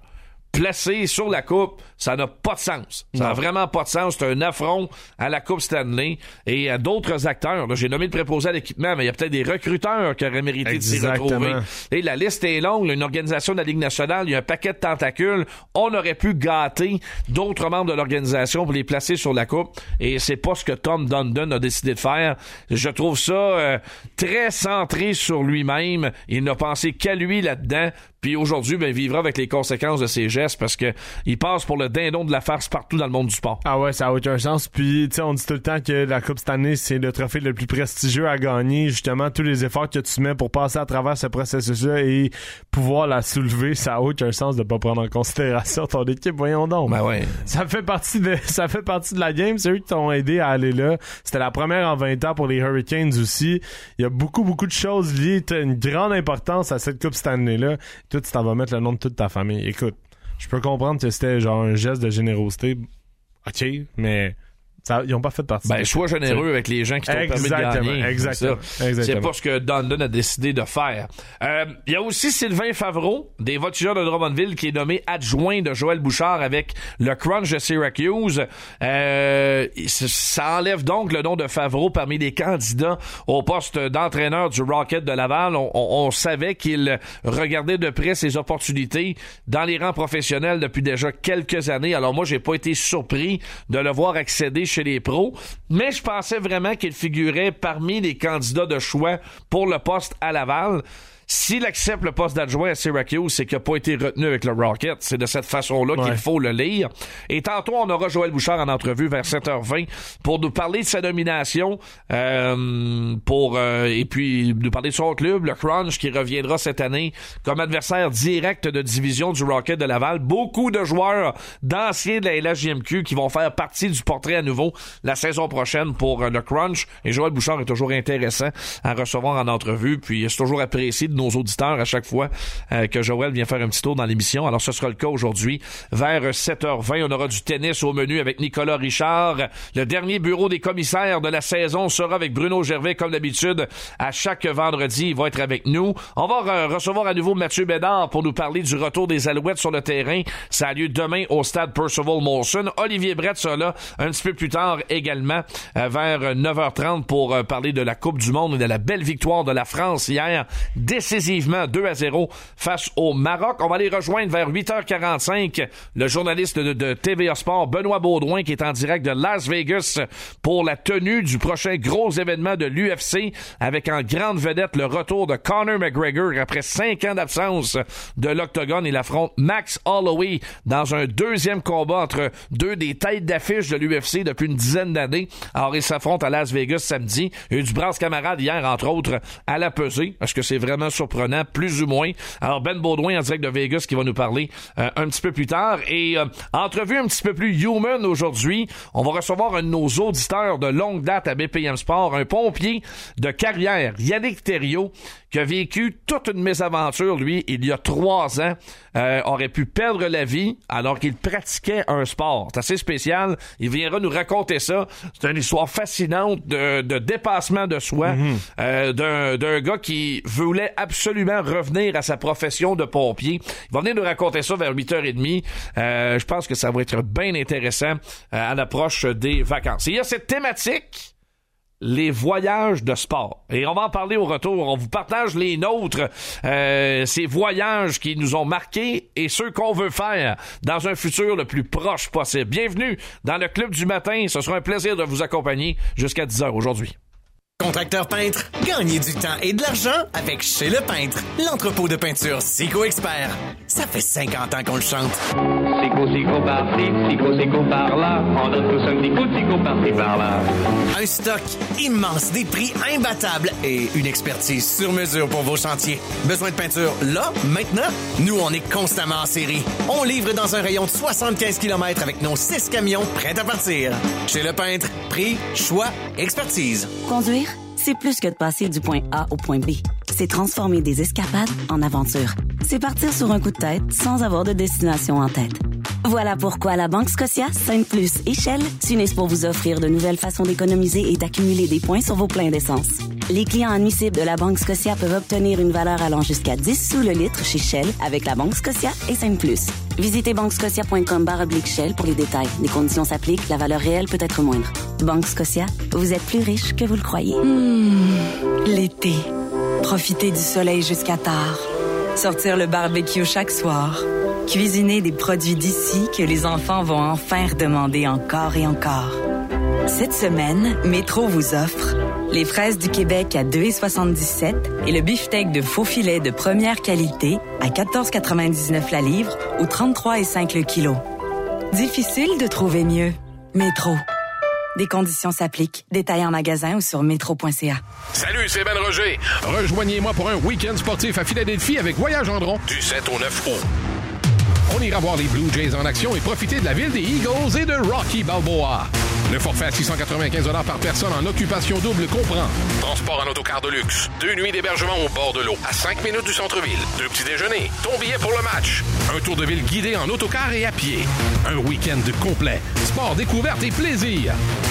[SPEAKER 8] placé sur la coupe, ça n'a pas de sens. Ça n'a vraiment pas de sens. C'est un affront à la Coupe Stanley et à d'autres acteurs. Là, j'ai nommé le préposé à l'équipement, mais il y a peut-être des recruteurs qui auraient mérité Exactement. de s'y retrouver. Et la liste est longue. Une organisation de la Ligue nationale, il y a un paquet de tentacules. On aurait pu gâter d'autres membres de l'organisation pour les placer sur la coupe. Et c'est pas ce que Tom Dundon a décidé de faire. Je trouve ça euh, très centré sur lui-même. Il n'a pensé qu'à lui là-dedans. Puis aujourd'hui, ben, il vivra avec les conséquences de ses gestes parce que il passe pour le dindon de la farce partout dans le monde du sport.
[SPEAKER 9] Ah ouais, ça a aucun sens. Puis, tu sais, on dit tout le temps que la Coupe cette année, c'est le trophée le plus prestigieux à gagner. Justement, tous les efforts que tu mets pour passer à travers ce processus-là et pouvoir la soulever, ça a aucun sens de pas prendre en considération ton équipe. Voyons donc.
[SPEAKER 8] Ben ouais.
[SPEAKER 9] Ça fait partie de, ça fait partie de la game. C'est eux qui t'ont aidé à aller là. C'était la première en vingt ans pour les Hurricanes aussi. Il y a beaucoup, beaucoup de choses liées. T'as une grande importance à cette Coupe cette année-là. Toi, tu t'en vas mettre le nom de toute ta famille. Écoute, je peux comprendre que c'était genre un geste de générosité. OK, mais ça, ils n'ont pas fait partie.
[SPEAKER 8] Ben, sois généreux c'est... avec les gens qui t'ont
[SPEAKER 9] exactement,
[SPEAKER 8] permis de gagner.
[SPEAKER 9] Exactement,
[SPEAKER 8] c'est
[SPEAKER 9] exactement.
[SPEAKER 8] C'est pas ce que Dundon a décidé de faire. Il euh, y a aussi Sylvain Favreau, des Voltigeurs de Drummondville, qui est nommé adjoint de Joël Bouchard avec le Crunch de Syracuse. Euh, ça enlève donc le nom de Favreau parmi les candidats au poste d'entraîneur du Rocket de Laval. On, on, on savait qu'il regardait de près ses opportunités dans les rangs professionnels depuis déjà quelques années. Alors moi, j'ai pas été surpris de le voir accéder chez les pros, mais je pensais vraiment qu'il figurait parmi les candidats de choix pour le poste à Laval. S'il accepte le poste d'adjoint à Syracuse, c'est qu'il n'a pas été retenu avec le Rocket. C'est de cette façon-là ouais. qu'il faut le lire. Et tantôt, on aura Joël Bouchard en entrevue vers sept heures vingt pour nous parler de sa nomination euh, pour euh, et puis nous parler de son club, le Crunch, qui reviendra cette année comme adversaire direct de division du Rocket de Laval. Beaucoup de joueurs d'anciens de la L H J M Q qui vont faire partie du portrait à nouveau la saison prochaine pour euh, le Crunch. Et Joël Bouchard est toujours intéressant à recevoir en entrevue. Puis c'est toujours apprécié de nos auditeurs à chaque fois euh, que Joël vient faire un petit tour dans l'émission. Alors, ce sera le cas aujourd'hui. Vers sept heures vingt, on aura du tennis au menu avec Nicolas Richard. Le dernier bureau des commissaires de la saison sera avec Bruno Gervais, comme d'habitude. À chaque vendredi, il va être avec nous. On va re- recevoir à nouveau Mathieu Bédard pour nous parler du retour des Alouettes sur le terrain. Ça a lieu demain au stade Percival Molson. Olivier Brett sera là un petit peu plus tard également, euh, vers neuf heures trente pour euh, parler de la Coupe du Monde et de la belle victoire de la France hier. Décisivement deux à zéro face au Maroc. On va les rejoindre vers huit heures quarante-cinq. Le journaliste de, de T V A Sport, Benoît Baudouin, qui est en direct de Las Vegas pour la tenue du prochain gros événement de l'U F C, avec en grande vedette le retour de Conor McGregor après cinq ans d'absence de l'octogone. Il affronte Max Holloway dans un deuxième combat entre deux des têtes d'affiche de l'U F C depuis une dizaine d'années. Alors, ils s'affrontent à Las Vegas samedi. Il y a eu du brasse camarade hier, entre autres, à la pesée. Est-ce que c'est vraiment surprenant, plus ou moins? Alors, Ben Baudouin en direct de Vegas qui va nous parler euh, un petit peu plus tard. Et euh, entrevue un petit peu plus human aujourd'hui. On va recevoir un de nos auditeurs de longue date à B P M Sport, un pompier de carrière, Yannick Thériault, qui a vécu toute une mésaventure, lui, il y a trois ans, euh, aurait pu perdre la vie alors qu'il pratiquait un sport. C'est assez spécial. Il viendra nous raconter ça. C'est une histoire fascinante de, de dépassement de soi, mm-hmm. euh, d'un, d'un gars qui voulait absolument revenir à sa profession de pompier. Il va venir nous raconter ça vers huit heures trente. Euh, je pense que ça va être bien intéressant euh, à l'approche des vacances. Et il y a cette thématique, les voyages de sport. Et on va en parler au retour. On vous partage les nôtres, euh, ces voyages qui nous ont marqués et ceux qu'on veut faire dans un futur le plus proche possible. Bienvenue dans le Club du matin. Ce sera un plaisir de vous accompagner jusqu'à dix heures aujourd'hui.
[SPEAKER 10] Contracteur peintre, gagnez du temps et de l'argent avec Chez Le Peintre, l'entrepôt de peinture Sico Expert. Ça fait cinquante ans qu'on le chante.
[SPEAKER 11] Sico, Sico par-ci, Sico, Sico par-là, on donne tous un petit coup de Sico par-ci, par-là.
[SPEAKER 10] Un stock immense, des prix imbattables et une expertise sur mesure pour vos chantiers. Besoin de peinture là, maintenant? Nous, on est constamment en série. On livre dans un rayon de soixante-quinze kilomètres avec nos six camions prêts à partir. Chez Le Peintre, prix, choix, expertise.
[SPEAKER 1] Conduire, c'est plus que de passer du point A au point B. C'est transformer des escapades en aventures. C'est partir sur un coup de tête sans avoir de destination en tête. Voilà pourquoi la Banque Scotia, Sainte-Plus et Shell s'unissent pour vous offrir de nouvelles façons d'économiser et d'accumuler des points sur vos pleins d'essence. Les clients admissibles de la Banque Scotia peuvent obtenir une valeur allant jusqu'à dix sous le litre chez Shell avec la Banque Scotia et Sainte-Plus. Visitez banque-scotia.com barre oblique Shell pour les détails. Les conditions s'appliquent, la valeur réelle peut être moindre. Banque Scotia, vous êtes plus riche que vous le croyez.
[SPEAKER 12] Mmh, l'été. Profiter du soleil jusqu'à tard. Sortir le barbecue chaque soir. Cuisiner des produits d'ici que les enfants vont enfin redemander encore et encore. Cette semaine, Métro vous offre les fraises du Québec à deux dollars soixante-dix-sept et le beefsteak de faux filet de première qualité à quatorze quatre-vingt-dix-neuf la livre ou trente-trois virgule cinq le kilo. Difficile de trouver mieux. Métro. Des conditions s'appliquent. Détails en magasin ou sur métro point c a.
[SPEAKER 6] Salut, c'est Ben Roger. Rejoignez-moi pour un week-end sportif à Philadelphie avec Voyage Andron du sept au neuf août. On ira voir les Blue Jays en action et profiter de la ville des Eagles et de Rocky Balboa. Le forfait à six cent quatre-vingt-quinze dollars par personne en occupation double comprend transport en autocar de luxe, deux nuits d'hébergement au bord de l'eau, à cinq minutes du centre-ville, deux petits déjeuners, ton billet pour le match, un tour de ville guidé en autocar et à pied, un week-end complet, sport, découverte et plaisir.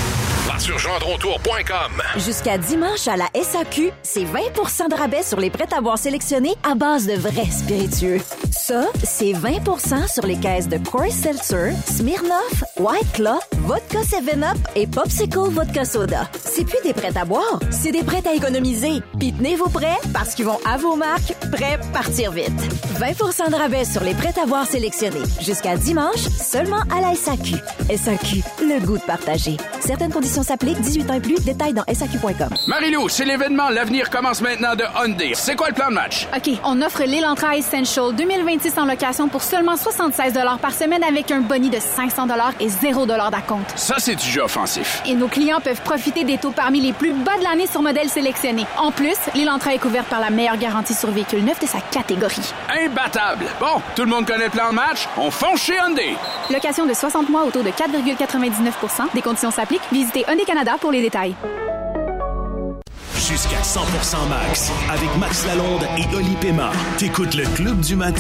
[SPEAKER 6] Va sur gendrontour point com.
[SPEAKER 13] Jusqu'à dimanche à la S A Q, c'est vingt pour cent de rabais sur les prêts-à-boire sélectionnés à base de vrais spiritueux. Ça, c'est vingt pour cent sur les caisses de Coors Seltzer, Smirnoff, White Claw, Vodka seven up et Popsicle Vodka Soda. C'est plus des prêts-à-boire, c'est des prêts à économiser. Puis tenez vos prêts parce qu'ils vont à vos marques, prêts partir vite. vingt pour cent de rabais sur les prêts-à-boire sélectionnés. Jusqu'à dimanche, seulement à la S A Q. S A Q, le goût de partager. Certaines conditions s'appliquent, dix-huit ans et plus, détails dans S A Q point com.
[SPEAKER 14] Marie-Lou, c'est l'événement L'avenir commence maintenant de Hyundai. C'est quoi le plan de match?
[SPEAKER 15] OK, on offre l'Elantra Essential deux mille vingt-six en location pour seulement soixante-seize dollars par semaine avec un boni de cinq cents dollars et zéro dollars d'acompte.
[SPEAKER 14] Ça, c'est du jeu offensif.
[SPEAKER 15] Et nos clients peuvent profiter des taux parmi les plus bas de l'année sur modèles sélectionnés. En plus, l'Elantra est couverte par la meilleure garantie sur véhicule neuf de sa catégorie.
[SPEAKER 14] Imbattable! Bon, tout le monde connaît le plan de match? On fonce chez Hyundai!
[SPEAKER 15] Location de soixante mois au taux de quatre virgule quatre-vingt-dix-neuf pour cent. Des conditions s'appliquent. Visitez Hyundai Canada pour les détails.
[SPEAKER 5] Jusqu'à cent pour cent max, avec Max Lalonde et Oli Pema. T'écoutes le Club du matin.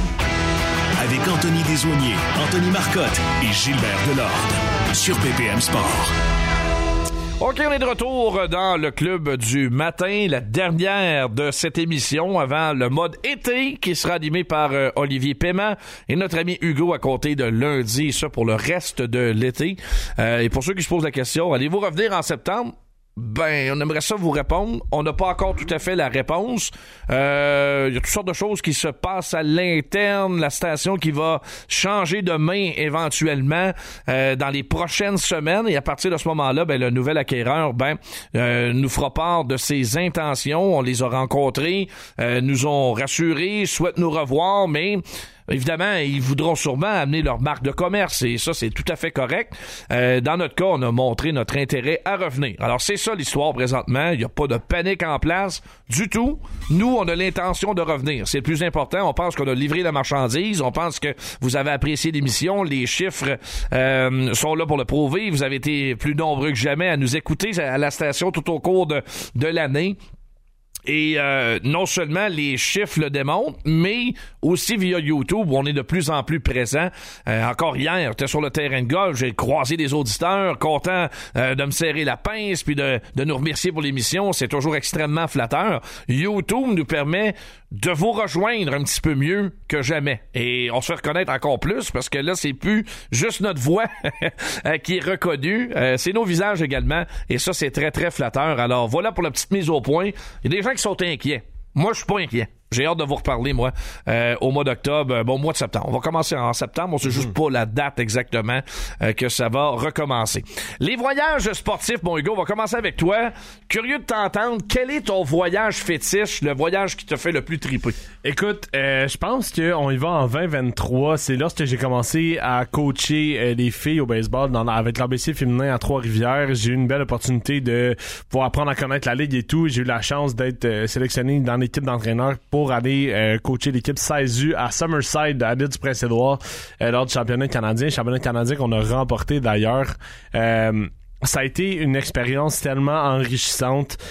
[SPEAKER 5] Avec Anthony Desaulniers, Anthony Marcotte et Gilbert Delorde. Sur B P M Sport.
[SPEAKER 8] OK, on est de retour dans le Club du matin, la dernière de cette émission avant le mode été qui sera animé par euh, Olivier Paiement et notre ami Hugo à compter de lundi, ça pour le reste de l'été. Euh, et pour ceux qui se posent la question, allez-vous revenir en septembre? Ben, on aimerait ça vous répondre. On n'a pas encore tout à fait la réponse. Euh, il y a toutes sortes de choses qui se passent à l'interne. La station qui va changer de main éventuellement euh, dans les prochaines semaines. Et à partir de ce moment-là, ben le nouvel acquéreur ben euh, nous fera part de ses intentions. On les a rencontrés, euh, nous ont rassurés, souhaitent nous revoir, mais évidemment, ils voudront sûrement amener leur marque de commerce et ça, c'est tout à fait correct. Euh, dans notre cas, on a montré notre intérêt à revenir. Alors, c'est ça l'histoire présentement. Il n'y a pas de panique en place du tout. Nous, on a l'intention de revenir. C'est le plus important. On pense qu'on a livré la marchandise. On pense que vous avez apprécié l'émission. Les chiffres euh, sont là pour le prouver. Vous avez été plus nombreux que jamais à nous écouter à la station tout au cours de, de l'année. Et euh, non seulement les chiffres le démontrent, mais aussi via YouTube, où on est de plus en plus présent. Euh, encore hier, j'étais sur le terrain de golf, j'ai croisé des auditeurs, contents euh, de me serrer la pince, puis de, de nous remercier pour l'émission. C'est toujours extrêmement flatteur. YouTube nous permet de vous rejoindre un petit peu mieux que jamais. Et on se fait reconnaître encore plus, parce que là, c'est plus juste notre voix qui est reconnue, euh, c'est nos visages également. Et ça, c'est très, très flatteur. Alors, voilà pour la petite mise au point. Il y a des gens qui sont inquiets. Moi, je suis pas inquiet. J'ai hâte de vous reparler, moi, euh, au mois d'octobre, euh, bon, au mois de septembre. On va commencer en septembre, on sait juste pas la date exactement euh, que ça va recommencer. Les voyages sportifs, mon Hugo, on va commencer avec toi. Curieux de t'entendre, quel est ton voyage fétiche, le voyage qui te fait le plus triper?
[SPEAKER 9] Écoute, euh, je pense qu'on y va en vingt vingt-trois. C'est lorsque j'ai commencé à coacher euh, les filles au baseball dans, avec l'A B C féminin à Trois-Rivières. J'ai eu une belle opportunité de pouvoir apprendre à connaître la ligue et tout. J'ai eu la chance d'être euh, sélectionné dans l'équipe d'entraîneurs pour pour aller euh, coacher l'équipe seize U à Summerside, à l'île du Prince-Édouard, euh, lors du championnat canadien. Championnat canadien qu'on a remporté d'ailleurs. Euh, ça a été une expérience tellement enrichissante.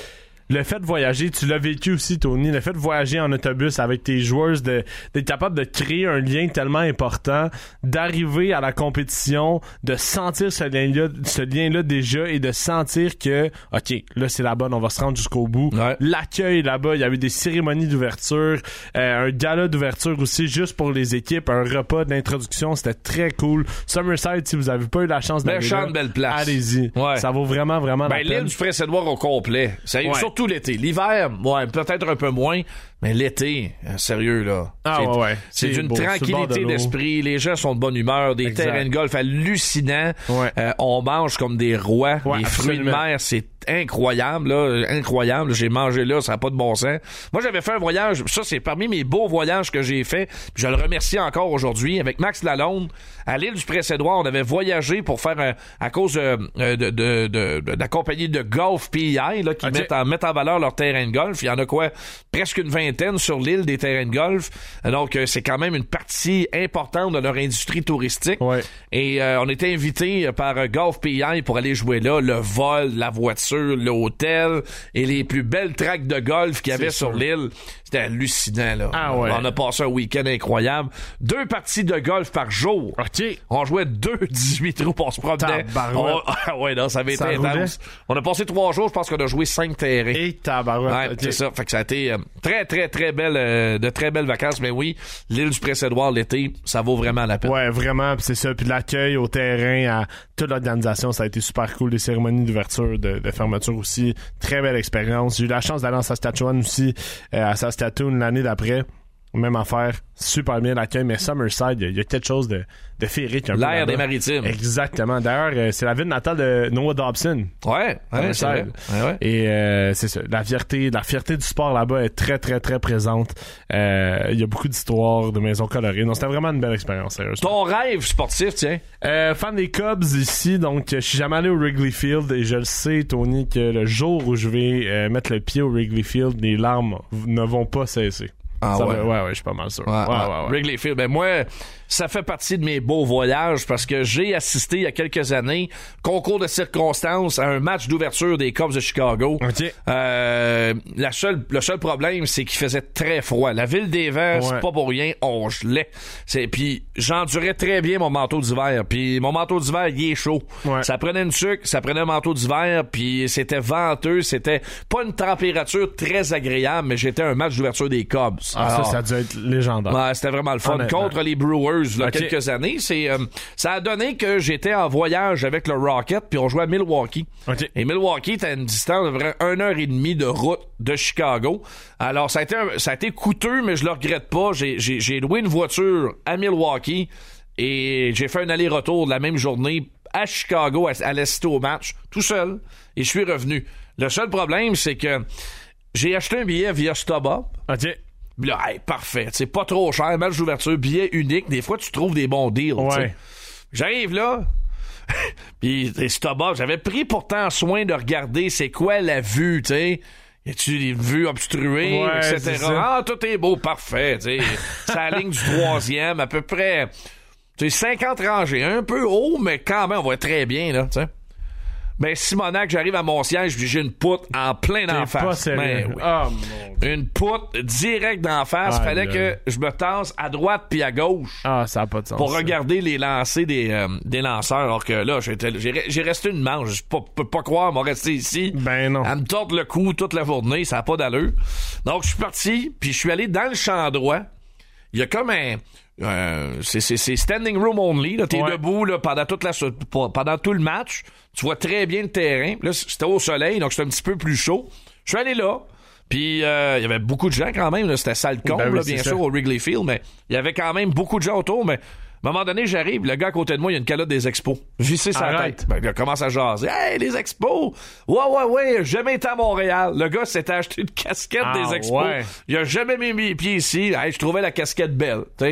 [SPEAKER 9] le fait de voyager, tu l'as vécu aussi, Tony, le fait de voyager en autobus avec tes joueurs, de, d'être capable de créer un lien tellement important, d'arriver à la compétition, de sentir ce lien-là, ce lien-là déjà et de sentir que, OK, là, c'est la bonne, on va se rendre jusqu'au bout.
[SPEAKER 8] Ouais.
[SPEAKER 9] L'accueil là-bas, il y avait des cérémonies d'ouverture, euh, un gala d'ouverture aussi, juste pour les équipes, un repas d'introduction, c'était très cool. Summerside, si vous avez pas eu la chance d'aller
[SPEAKER 8] Méchante
[SPEAKER 9] là,
[SPEAKER 8] belle place.
[SPEAKER 9] allez-y.
[SPEAKER 8] Ouais.
[SPEAKER 9] Ça vaut vraiment, vraiment
[SPEAKER 8] ben,
[SPEAKER 9] la peine.
[SPEAKER 8] l'île du Prince-Édouard au complet. Ça,
[SPEAKER 9] Ouais.
[SPEAKER 8] Surtout l'été. L'hiver, ouais, peut-être un peu moins, mais l'été, euh, sérieux, là.
[SPEAKER 9] Ah,
[SPEAKER 8] c'est,
[SPEAKER 9] ouais, ouais.
[SPEAKER 8] C'est,
[SPEAKER 9] C'est
[SPEAKER 8] d'une
[SPEAKER 9] beau. Sur le bord de
[SPEAKER 8] tranquillité
[SPEAKER 9] l'eau.
[SPEAKER 8] d'esprit. Les gens sont de bonne humeur. Des
[SPEAKER 9] Exact.
[SPEAKER 8] terrains de golf hallucinants.
[SPEAKER 9] Ouais.
[SPEAKER 8] Euh, on mange comme des rois.
[SPEAKER 9] Ouais,
[SPEAKER 8] les fruits de
[SPEAKER 9] absolument.
[SPEAKER 8] mer, c'est incroyable, là. Incroyable. J'ai mangé là, ça n'a pas de bon sens. Moi, j'avais fait un voyage. Ça, c'est parmi mes beaux voyages que j'ai fait. Puis je le remercie encore aujourd'hui. Avec Max Lalonde, à l'île du Prince-Édouard, on avait voyagé pour faire un, à cause euh, de, de, de, de, de la compagnie de golf P I, là, qui
[SPEAKER 9] Okay.
[SPEAKER 8] mettent, en, mettent en valeur leur terrain de golf. Il y en a quoi? Presque une vingtaine sur l'île des terrains de golf. Donc, euh, c'est quand même une partie importante de leur industrie touristique.
[SPEAKER 9] Ouais.
[SPEAKER 8] Et euh, on était invités par euh, Golf P I pour aller jouer là. Le vol, la voiture, l'hôtel et les plus belles tracks de golf qu'il y avait
[SPEAKER 9] C'est
[SPEAKER 8] sur
[SPEAKER 9] sûr.
[SPEAKER 8] l'île. C'était hallucinant, là.
[SPEAKER 9] Ah ouais.
[SPEAKER 8] On a passé un week-end incroyable. Deux parties de golf par jour.
[SPEAKER 9] OK.
[SPEAKER 8] On jouait deux dix-huit trous pour se promener.
[SPEAKER 9] Tabarouette.
[SPEAKER 8] On- Ah ouais, non, ça avait
[SPEAKER 9] Ça
[SPEAKER 8] été
[SPEAKER 9] roulait?
[SPEAKER 8] intense. On a passé trois jours, je pense qu'on a joué cinq terrains.
[SPEAKER 9] Et tabarouette.
[SPEAKER 8] Ouais,
[SPEAKER 9] OK.
[SPEAKER 8] c'est ça. Fait que ça a été euh, très, très, très belle, euh, de très belles vacances. Mais oui, l'île du Prince-Édouard l'été, ça vaut vraiment la peine.
[SPEAKER 9] Ouais, vraiment, pis c'est ça. Puis l'accueil au terrain, à toute l'organisation, ça a été super cool. Les cérémonies d'ouverture, de, de fermeture aussi. Très belle expérience. J'ai eu la chance d'aller en Saskatchewan aussi, euh, à Saskatoon l'année d'après. Même affaire. Super bien l'accueil. Mais Summerside, il y, y a quelque chose de, de féerique un peu
[SPEAKER 8] L'air
[SPEAKER 9] là-bas.
[SPEAKER 8] des maritimes.
[SPEAKER 9] Exactement. D'ailleurs, euh, c'est la ville natale de Noah Dobson.
[SPEAKER 8] Ouais, ouais, c'est vrai. Ouais, ouais.
[SPEAKER 9] Et euh, c'est ça. La fierté, la fierté du sport là-bas est très, très, très présente. Euh, Il y a beaucoup d'histoires, de maisons colorées. Donc, c'était vraiment une belle expérience, sérieusement.
[SPEAKER 8] Ton rêve sportif, tiens.
[SPEAKER 9] Euh, fan des Cubs ici, donc je suis jamais allé au Wrigley Field et je le sais, Tony, que le jour où je vais euh, mettre le pied au Wrigley Field, les larmes v- ne vont pas cesser.
[SPEAKER 8] Ah
[SPEAKER 9] Ça
[SPEAKER 8] ouais.
[SPEAKER 9] va- ouais, ouais, je suis pas mal sûr.
[SPEAKER 8] Ouais,
[SPEAKER 9] Ouais,
[SPEAKER 8] ouais.
[SPEAKER 9] ouais, ouais.
[SPEAKER 8] Wrigley Field. Ben moi, ça fait partie de mes beaux voyages parce que j'ai assisté il y a quelques années, concours de circonstances, à un match d'ouverture des Cubs de Chicago.
[SPEAKER 9] OK.
[SPEAKER 8] Euh, la seule, le seul problème, c'est qu'il faisait très froid. La ville des vents,
[SPEAKER 9] Ouais.
[SPEAKER 8] c'est pas pour rien, on gelait. C'est, puis j'endurais très bien mon manteau d'hiver. Puis mon manteau d'hiver, il est chaud.
[SPEAKER 9] Ouais.
[SPEAKER 8] Ça prenait une sucre, ça prenait un manteau d'hiver, puis c'était venteux, c'était pas une température très agréable, mais j'étais à un match d'ouverture des Cubs.
[SPEAKER 9] Ah,
[SPEAKER 8] Alors,
[SPEAKER 9] ça, ça a dû être légendaire.
[SPEAKER 8] Ouais, c'était vraiment le fun.
[SPEAKER 9] Honnêtement.
[SPEAKER 8] Contre les Brewers, là,
[SPEAKER 9] Ok.
[SPEAKER 8] quelques années. C'est, euh, ça a donné que j'étais en voyage avec le Rocket, puis on jouait à Milwaukee.
[SPEAKER 9] OK.
[SPEAKER 8] Et Milwaukee était à une distance de vrai une heure et demie de route de Chicago. Alors, ça a été, un- ça a été coûteux, mais je le regrette pas. J'ai, j'ai, j'ai loué une voiture à Milwaukee et j'ai fait un aller-retour de la même journée à Chicago, à, à l'assister au match, tout seul, et je suis revenu. Le seul problème, c'est que j'ai acheté un billet via StubHub.
[SPEAKER 9] OK.
[SPEAKER 8] Là, hey, parfait. C'est pas trop cher. Match d'ouverture, billet unique. Des fois, tu trouves des bons deals.
[SPEAKER 9] Ouais.
[SPEAKER 8] t'sais. J'arrive là. Puis, les StubHub, j'avais pris pourtant soin de regarder c'est quoi la vue, tu sais. Y a-tu des vues obstruées,
[SPEAKER 9] Ouais,
[SPEAKER 8] et
[SPEAKER 9] c'est
[SPEAKER 8] cetera.
[SPEAKER 9] ça.
[SPEAKER 8] Ah, tout est beau, parfait, tu sais. C'est la ligne du troisième, à peu près. Tu sais, cinquante rangées. Un peu haut, mais quand même, on va très bien, là, tu sais. Ben, Simonac, j'arrive à mon siège, puis j'ai une poutre en plein d'en
[SPEAKER 9] T'es
[SPEAKER 8] face.
[SPEAKER 9] pas sérieux.
[SPEAKER 8] Ben oui.
[SPEAKER 9] Ah, mon Dieu.
[SPEAKER 8] Une poutre direct d'en face.
[SPEAKER 9] Aïe,
[SPEAKER 8] Fallait
[SPEAKER 9] aïe.
[SPEAKER 8] que je me tasse à droite puis à gauche
[SPEAKER 9] Ah, ça a pas de sens.
[SPEAKER 8] pour
[SPEAKER 9] ça.
[SPEAKER 8] regarder les lancers des, euh, des lanceurs. Alors que là, j'étais, j'ai, j'ai resté une manche. Je peux pas, pas croire m'a resté ici.
[SPEAKER 9] Ben non.
[SPEAKER 8] Elle me torde le cou toute la journée. Ça a pas d'allure. Donc, je suis parti, puis je suis allé dans le champ droit. Il y a comme un... Euh, c'est, c'est, c'est standing room only. Là. T'es
[SPEAKER 9] Ouais.
[SPEAKER 8] debout là, pendant, toute la, pendant tout le match. Tu vois très bien le terrain. Là, c'était au soleil, donc c'était un petit peu plus chaud. Je suis allé là. Puis euh, il y avait beaucoup de gens quand même. Là. C'était sale con,
[SPEAKER 9] Ben oui,
[SPEAKER 8] là,
[SPEAKER 9] c'est
[SPEAKER 8] bien
[SPEAKER 9] ça.
[SPEAKER 8] sûr, au Wrigley Field. Mais il y avait quand même beaucoup de gens autour. Mais à un moment donné, j'arrive. Le gars à côté de moi, il y a une calotte des expos. Vissé sa
[SPEAKER 9] Arrête.
[SPEAKER 8] tête. Ben, il commence à jaser. Hey, les expos! Ouais, ouais, ouais. J'ai jamais été à Montréal. Le gars s'était acheté une casquette
[SPEAKER 9] Ah,
[SPEAKER 8] des expos.
[SPEAKER 9] ouais.
[SPEAKER 8] Il a jamais mis mes pieds ici. Hey, je trouvais la casquette belle. T'sais.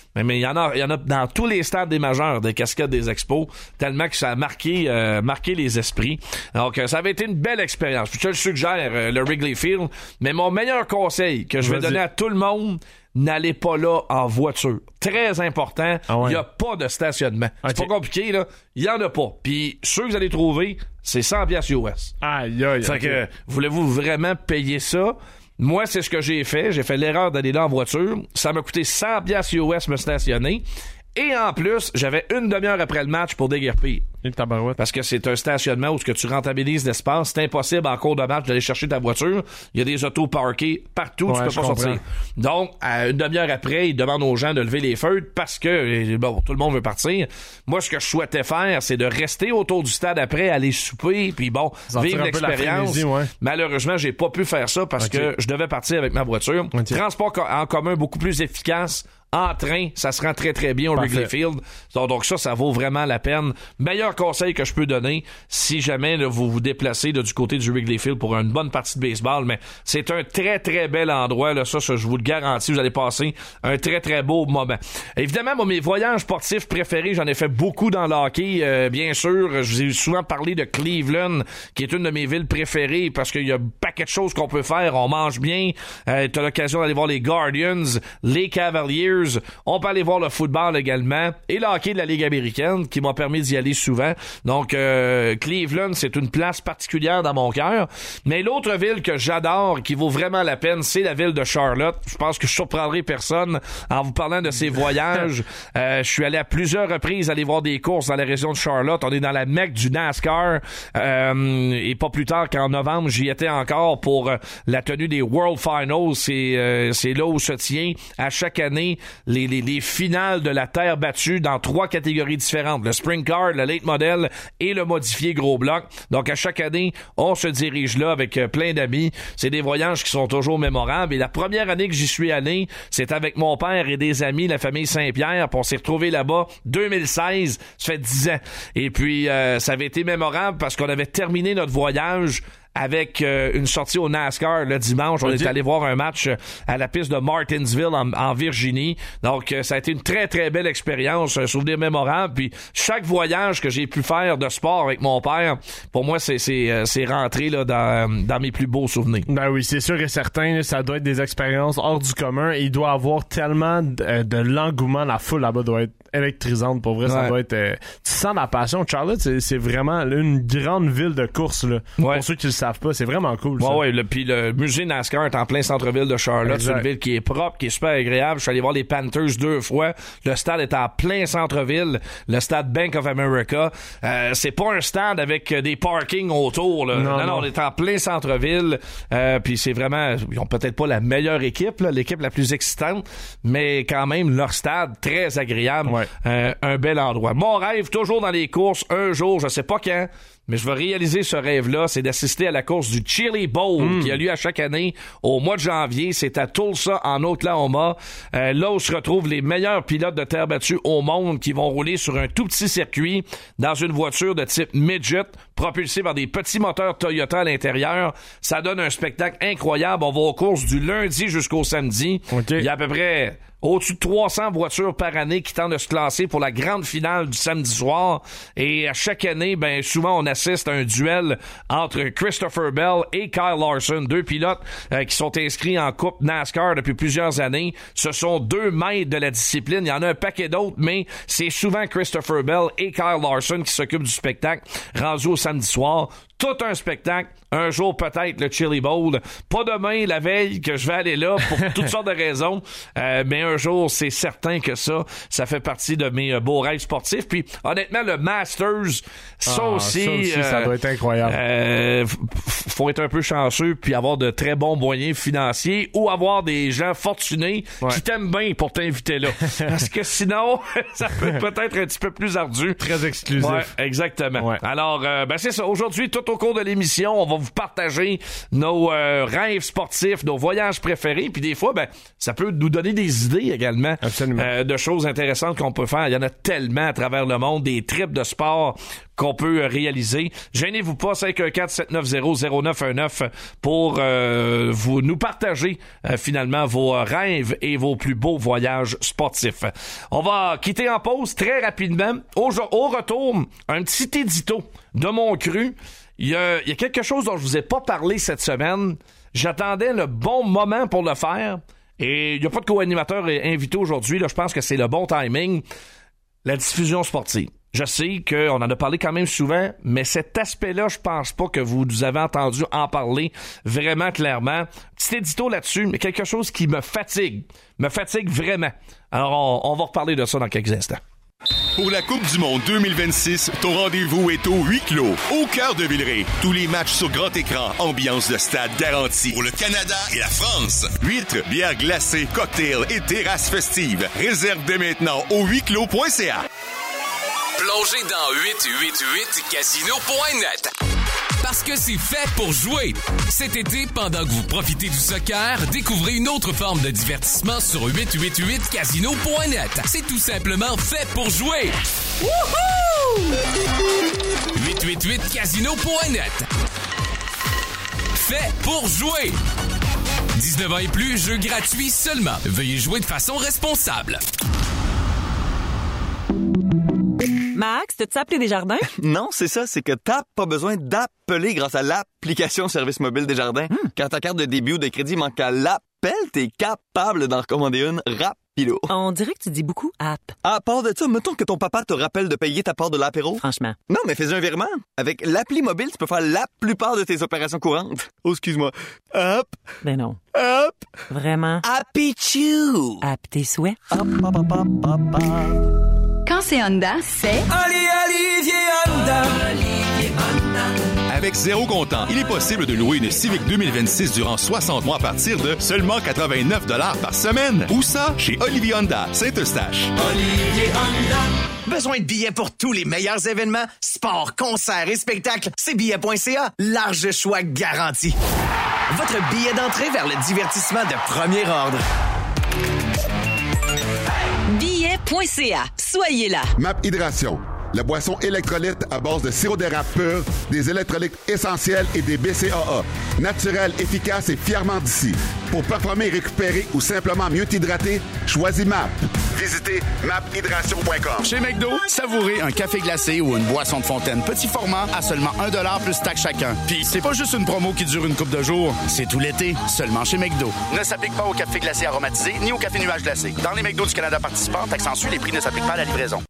[SPEAKER 8] Mais, mais il y en a, il y en a dans tous les stades des majeurs des casquettes des expos, tellement que ça a marqué, euh, marqué les esprits. Donc, euh, ça avait été une belle expérience. Puis je te le suggère, euh, le Wrigley Field. Mais mon meilleur conseil que je vais
[SPEAKER 9] Vas-y.
[SPEAKER 8] donner à tout le monde, n'allez pas là en voiture. Très important, il ah ouais. n'y a pas de stationnement. Okay. C'est pas compliqué, là. Il y en a pas. Puis ceux que vous allez trouver, c'est cent piastres U S.
[SPEAKER 9] Aïe, aïe,
[SPEAKER 8] Fait
[SPEAKER 9] okay.
[SPEAKER 8] que, voulez-vous vraiment payer ça? Moi, c'est ce que j'ai fait. J'ai fait l'erreur d'aller là en voiture. Ça m'a coûté cent piastres U S me stationner. Et en plus, j'avais une demi-heure après le match pour déguerpir. Parce que c'est un stationnement où ce que tu rentabilises l'espace. C'est impossible en cours de match d'aller chercher ta voiture. Il y a des autos parquées partout, ouais, tu peux pas comprends. sortir. Donc, à une demi-heure après, ils demandent aux gens de lever les feutres parce que bon, tout le monde veut partir. Moi, ce que je souhaitais faire, c'est de rester autour du stade après, aller souper, puis bon, vivre l'expérience. Ouais. Malheureusement, j'ai pas pu faire ça parce okay. que je devais partir avec ma voiture. Okay. Transport en commun beaucoup plus efficace. En train, ça se rend très très bien au Parfait. Wrigley Field. Donc, donc ça, ça vaut vraiment la peine. Meilleur conseil que je peux donner si jamais là, vous vous déplacez là, du côté du Wrigley Field pour une bonne partie de baseball. Mais c'est un très très bel endroit. Là, ça, ça, je vous le garantis, vous allez passer un très très beau moment. Évidemment, moi, mes voyages sportifs préférés, j'en ai fait beaucoup dans le hockey. Euh, bien sûr, je vous ai souvent parlé de Cleveland, qui est une de mes villes préférées parce qu'il y a un paquet de choses qu'on peut faire. On mange bien. Euh, tu as l'occasion d'aller voir les Guardians, les Cavaliers. On peut aller voir le football également et le hockey de la Ligue américaine qui m'a permis d'y aller souvent. Donc, euh, Cleveland, c'est une place particulière dans mon cœur. Mais l'autre ville que j'adore, qui vaut vraiment la peine, c'est la ville de Charlotte. Je pense que je surprendrai personne en vous parlant de ces voyages. euh, je suis allé à plusieurs reprises aller voir des courses dans la région de Charlotte. On est dans la Mecque du NASCAR. Euh, et pas plus tard qu'en novembre, j'y étais encore pour euh, la tenue des World Finals. C'est, euh, c'est là où se tient à chaque année Les, les, les finales de la terre battue dans trois catégories différentes. Le Sprint Car, le Late Model et le modifié gros bloc. Donc, à chaque année, on se dirige là avec euh, plein d'amis. C'est des voyages qui sont toujours mémorables. Et la première année que j'y suis allé, c'est avec mon père et des amis, la famille Saint-Pierre. Puis on s'est retrouvés là-bas deux mille seize. Ça fait dix ans. Et puis, euh, ça avait été mémorable parce qu'on avait terminé notre voyage avec euh, une sortie au NASCAR le dimanche. On est allé voir un match à la piste de Martinsville en, en Virginie. Donc, euh, ça a été une très, très belle expérience, un souvenir mémorable. Puis, chaque voyage que j'ai pu faire de sport avec mon père, pour moi, c'est, c'est, euh, c'est rentré là, dans, dans mes plus beaux souvenirs.
[SPEAKER 9] Ben oui, c'est sûr et certain. Là, ça doit être des expériences hors du commun. Et il doit avoir tellement de, de l'engouement. La foule là-bas doit être électrisante. Pour vrai, ouais. ça doit être... Euh, tu sens la passion. Charlotte, c'est, c'est vraiment une grande ville de course. Là, ouais. Pour ceux qui le savent pas, c'est vraiment cool.
[SPEAKER 8] Ouais,
[SPEAKER 9] ça.
[SPEAKER 8] ouais, le, puis le musée NASCAR est en plein centre-ville de Charlotte. Exact. C'est une ville qui est propre, qui est super agréable. Je suis allé voir les Panthers deux fois. Le stade est en plein centre-ville. Le stade Bank of America. Euh, c'est pas un stade avec des parkings autour. Là. Non, non, non, on est en plein centre-ville. Euh, puis c'est vraiment... Ils ont peut-être pas la meilleure équipe, là, l'équipe la plus excitante, mais quand même, leur stade, très agréable. Ouais. Euh, un bel endroit. Mon rêve, toujours dans les courses, un jour, je sais pas quand, mais je vais réaliser ce rêve-là, c'est d'assister à la course du Chili Bowl mm. qui a lieu à chaque année au mois de janvier. C'est à Tulsa, en Oklahoma. Euh, là où se retrouvent les meilleurs pilotes de terre battue au monde qui vont rouler sur un tout petit circuit dans une voiture de type midget propulsée par des petits moteurs Toyota à l'intérieur. Ça donne un spectacle incroyable. On va aux courses du lundi jusqu'au samedi. Okay. Il y a à peu près... au-dessus de trois cents voitures par année qui tentent de se classer pour la grande finale du samedi soir. Et à chaque année, ben souvent, on assiste à un duel entre Christopher Bell et Kyle Larson, deux pilotes euh, qui sont inscrits en Coupe NASCAR depuis plusieurs années. Ce sont deux maîtres de la discipline. Il y en a un paquet d'autres, mais c'est souvent Christopher Bell et Kyle Larson qui s'occupent du spectacle rendu au samedi soir. Tout un spectacle. Un jour, peut-être, le Chili Bowl. Pas demain, la veille, que je vais aller là pour toutes sortes de raisons. Euh, mais un jour, c'est certain que ça, ça fait partie de mes euh, beaux rêves sportifs. Puis, honnêtement, le Masters, ça ah, aussi... Ça aussi, euh,
[SPEAKER 9] ça doit être incroyable.
[SPEAKER 8] Euh, f- faut être un peu chanceux puis avoir de très bons moyens financiers ou avoir des gens fortunés ouais. qui t'aiment bien pour t'inviter là. Parce que sinon, ça peut peut-être un petit peu plus ardu.
[SPEAKER 9] Très exclusif.
[SPEAKER 8] Ouais, exactement. Ouais. Alors, euh, ben c'est ça. Aujourd'hui, tout au cours de l'émission, on va vous partager nos euh, rêves sportifs, nos voyages préférés. Puis des fois, ben, ça peut nous donner des idées également euh, de choses intéressantes qu'on peut faire. Il y en a tellement à travers le monde, des trips de sport qu'on peut réaliser. Gênez-vous pas, cinq un quatre, sept neuf zéro, zéro neuf un neuf pour euh, vous nous partager euh, finalement vos rêves et vos plus beaux voyages sportifs. On va quitter en pause très rapidement. Au, au retour, un petit édito de mon cru. Il y a, il y a quelque chose dont je vous ai pas parlé cette semaine. J'attendais le bon moment pour le faire et il n'y a pas de co-animateur invité aujourd'hui. Là, je pense que c'est le bon timing. La diffusion sportive. Je sais qu'on en a parlé quand même souvent, mais cet aspect-là, je pense pas que vous nous avez entendu en parler vraiment clairement. Petit édito là-dessus, mais quelque chose qui me fatigue. Me fatigue vraiment. Alors, on, on va reparler de ça dans quelques instants.
[SPEAKER 7] Pour la Coupe du monde deux mille vingt-six, ton rendez-vous est au huis clos, au cœur de Villeray. Tous les matchs sur grand écran, ambiance de stade garantie. Pour le Canada et la France, huîtres, bières glacées, cocktails et terrasses festives. Réserve dès maintenant au huis clos point c a.
[SPEAKER 16] Plongez dans huit cent quatre-vingt-huit casino point net. Parce que c'est fait pour jouer. Cet été, pendant que vous profitez du soccer, découvrez une autre forme de divertissement sur huit cent quatre-vingt-huit casino point net. C'est tout simplement fait pour jouer. Wouhou! huit cent quatre-vingt-huit casino point net. Fait pour jouer. dix-neuf ans et plus, jeu gratuit seulement. Veuillez jouer de façon responsable.
[SPEAKER 17] Max, t'as-tu appelé Desjardins?
[SPEAKER 18] Non, c'est ça, c'est que t'as pas besoin d'appeler grâce à l'application Service mobile Desjardins. Hmm. Quand ta carte de débit ou de crédit manque à l'appel, t'es capable d'en recommander une rapido.
[SPEAKER 17] On dirait que tu dis beaucoup app.
[SPEAKER 18] À part de ça, mettons que ton papa te rappelle de payer ta part de l'apéro.
[SPEAKER 17] Franchement.
[SPEAKER 18] Non, mais fais un virement. Avec l'appli mobile, tu peux faire la plupart de tes opérations courantes. Oh, excuse-moi. Hop.
[SPEAKER 17] Ben non.
[SPEAKER 18] Hop.
[SPEAKER 17] Vraiment.
[SPEAKER 18] Happy-choo.
[SPEAKER 17] App tes souhaits.
[SPEAKER 18] Hop, hop, hop, hop, hop, hop.
[SPEAKER 19] Quand c'est Honda, c'est...
[SPEAKER 20] Allez, Olivier Honda! Olivier Honda!
[SPEAKER 7] Avec zéro comptant, il est possible de louer une Civic deux mille vingt-six durant soixante mois à partir de seulement quatre-vingt-neuf dollars par semaine. Où ça? Chez Olivier Honda, Saint-Eustache.
[SPEAKER 20] Olivier Honda!
[SPEAKER 10] Besoin de billets pour tous les meilleurs événements, sports, concerts et spectacles? C'est billets point c a. Large choix garanti. Votre billet d'entrée vers le divertissement de premier ordre.
[SPEAKER 12] billets point c a. Soyez là.
[SPEAKER 3] Map Hydration, la boisson électrolyte à base de sirop d'érable pur, des électrolytes essentiels et des B C A A. Naturel, efficace et fièrement d'ici. Pour performer, récupérer ou simplement mieux t'hydrater, choisis M A P. Visitez map hydration point com.
[SPEAKER 14] Chez McDo, savourez un café glacé ou une boisson de fontaine petit format à seulement un dollar plus taxe chacun. Puis c'est pas juste une promo qui dure une couple de jours, c'est tout l'été, seulement chez McDo. Ne s'applique pas au café glacé aromatisé ni au café nuage glacé. Dans les McDo du Canada participants, taxe en sus, les prix ne s'appliquent pas à la livraison.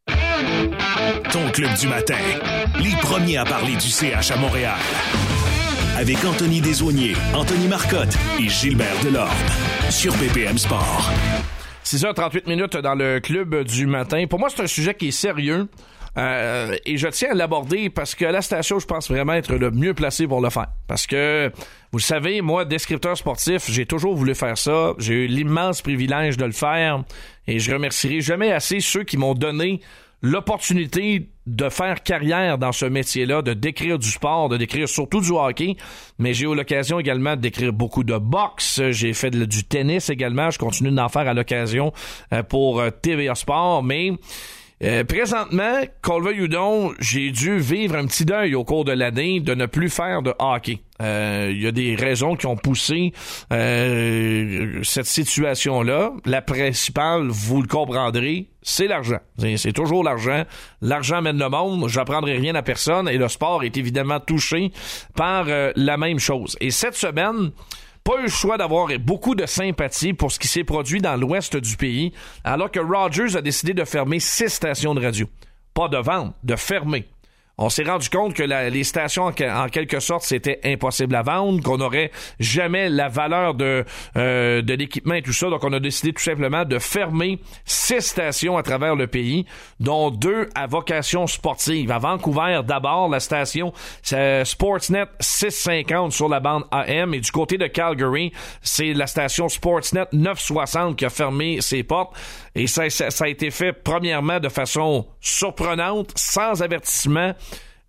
[SPEAKER 5] Ton club du matin, les premiers à parler du C H à Montréal. Avec Anthony Desaulniers, Anthony Marcotte et Gilbert Delorme sur B P M Sport.
[SPEAKER 8] six heures trente-huit minutes dans le club du matin. Pour moi, c'est un sujet qui est sérieux euh, et je tiens à l'aborder parce que la station, je pense vraiment être le mieux placé pour le faire. Parce que, vous le savez, moi, descripteur sportif, j'ai toujours voulu faire ça. J'ai eu l'immense privilège de le faire et je remercierai jamais assez ceux qui m'ont donné l'opportunité de faire carrière dans ce métier-là, de décrire du sport, de décrire surtout du hockey, mais j'ai eu l'occasion également de décrire beaucoup de boxe, j'ai fait de, du tennis également, je continue d'en faire à l'occasion euh, pour euh, T V A Sport, mais euh, présentement, qu'on le veuille ou non, j'ai dû vivre un petit deuil au cours de l'année de ne plus faire de hockey. Il euh, y a des raisons qui ont poussé euh, cette situation-là. La principale, vous le comprendrez, c'est l'argent. C'est, c'est toujours l'argent. L'argent mène le monde. J'apprendrai rien à personne. Et le sport est évidemment touché par euh, la même chose. Et cette semaine, pas eu le choix d'avoir beaucoup de sympathie pour ce qui s'est produit dans l'ouest du pays, alors que Rogers a décidé de fermer six stations de radio. Pas de vendre, de fermer. On s'est rendu compte que la, les stations, en, en quelque sorte, c'était impossible à vendre, qu'on n'aurait jamais la valeur de, euh, de l'équipement et tout ça. Donc, on a décidé tout simplement de fermer six stations à travers le pays, dont deux à vocation sportive. À Vancouver, d'abord, la station c'est Sportsnet six cent cinquante sur la bande A M. Et du côté de Calgary, c'est la station Sportsnet neuf cent soixante qui a fermé ses portes. Et ça, ça, ça a été fait, premièrement, de façon surprenante, sans avertissement.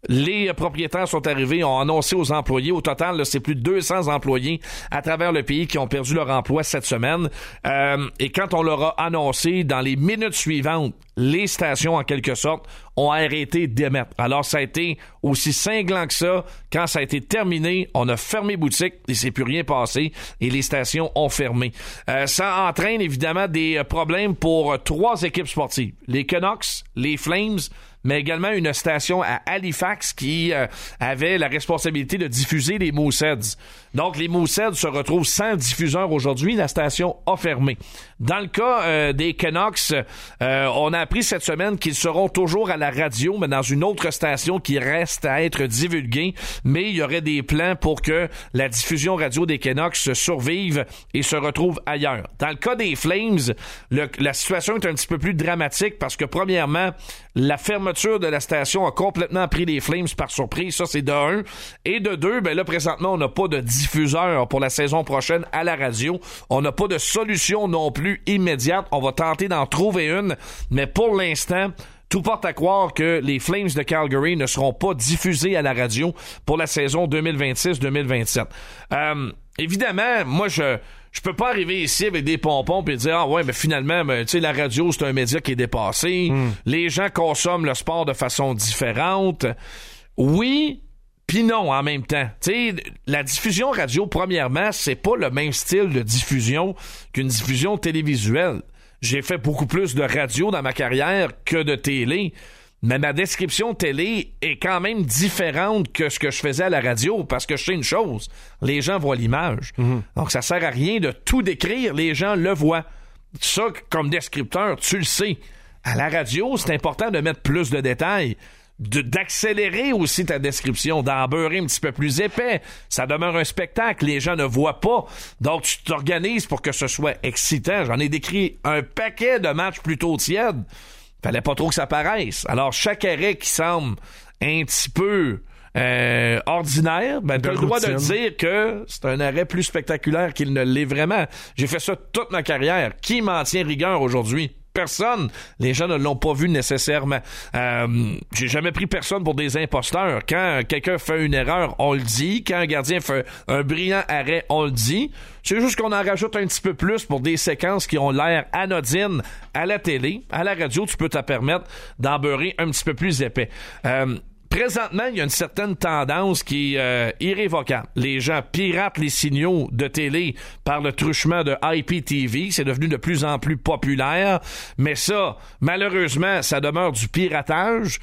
[SPEAKER 8] Les propriétaires sont arrivés, ont annoncé aux employés. Au total, là, c'est plus de deux cents employés à travers le pays qui ont perdu leur emploi cette semaine. Euh, et quand on leur a annoncé, dans les minutes suivantes, les stations, en quelque sorte, ont arrêté d'émettre. Alors, ça a été aussi cinglant que ça. Quand ça a été terminé, on a fermé boutique, il s'est plus rien passé et les stations ont fermé. Euh, ça entraîne évidemment des problèmes pour trois équipes sportives. Les Canucks, les Flames, mais également une station à Halifax qui euh, avait la responsabilité de diffuser les Mooseheads. Donc, les Mooseheads se retrouvent sans diffuseur aujourd'hui. La station a fermé. Dans le cas euh, des Canucks, euh, on a appris cette semaine qu'ils seront toujours à la radio, mais dans une autre station qui reste à être divulguée. Mais il y aurait des plans pour que la diffusion radio des Canucks se survive et se retrouve ailleurs. Dans le cas des Flames, le, la situation est un petit peu plus dramatique parce que, premièrement, la fermeture de la station a complètement pris les Flames par surprise. Ça, c'est de un. Et de deux, ben là, présentement, on n'a pas de diffuseur pour la saison prochaine à la radio. On n'a pas de solution non plus immédiate. On va tenter d'en trouver une, mais pour l'instant, tout porte à croire que les Flames de Calgary ne seront pas diffusés à la radio pour la saison deux mille vingt-six deux mille vingt-sept. Euh, évidemment, moi, je... Je peux pas arriver ici avec des pompons et dire, ah ouais, mais finalement, ben, tu sais, la radio, c'est un média qui est dépassé. Mm. Les gens consomment le sport de façon différente. Oui, puis non en même temps. Tu sais, la diffusion radio, premièrement, c'est pas le même style de diffusion qu'une diffusion télévisuelle. J'ai fait beaucoup plus de radio dans ma carrière que de télé. Mais ma description télé est quand même différente que ce que je faisais à la radio, parce que je sais une chose, les gens voient l'image. Mm-hmm. Donc, ça sert à rien de tout décrire, les gens le voient. Ça, comme descripteur, tu le sais. À la radio, c'est important de mettre plus de détails, de, d'accélérer aussi ta description, d'en beurrer un petit peu plus épais. Ça demeure un spectacle, les gens ne voient pas. Donc, tu t'organises pour que ce soit excitant. J'en ai décrit un paquet de matchs plutôt tièdes. Fallait pas trop que ça paraisse. Alors, chaque arrêt qui semble un petit peu euh, ordinaire, ben, t'as le droit de dire que c'est un arrêt plus spectaculaire qu'il ne l'est vraiment. J'ai fait ça toute ma carrière. Qui m'en tient rigueur aujourd'hui? Personne. Les gens ne l'ont pas vu nécessairement. Euh, j'ai jamais pris personne pour des imposteurs. Quand quelqu'un fait une erreur, on le dit. Quand un gardien fait un brillant arrêt, on le dit. C'est juste qu'on en rajoute un petit peu plus pour des séquences qui ont l'air anodines à la télé. À la radio, tu peux te permettre d'en beurrer un petit peu plus épais. Euh, Présentement, il y a une certaine tendance qui est euh, irrévocable. Les gens piratent les signaux de télé par le truchement de I P T V. C'est devenu de plus en plus populaire. Mais ça, malheureusement, ça demeure du piratage.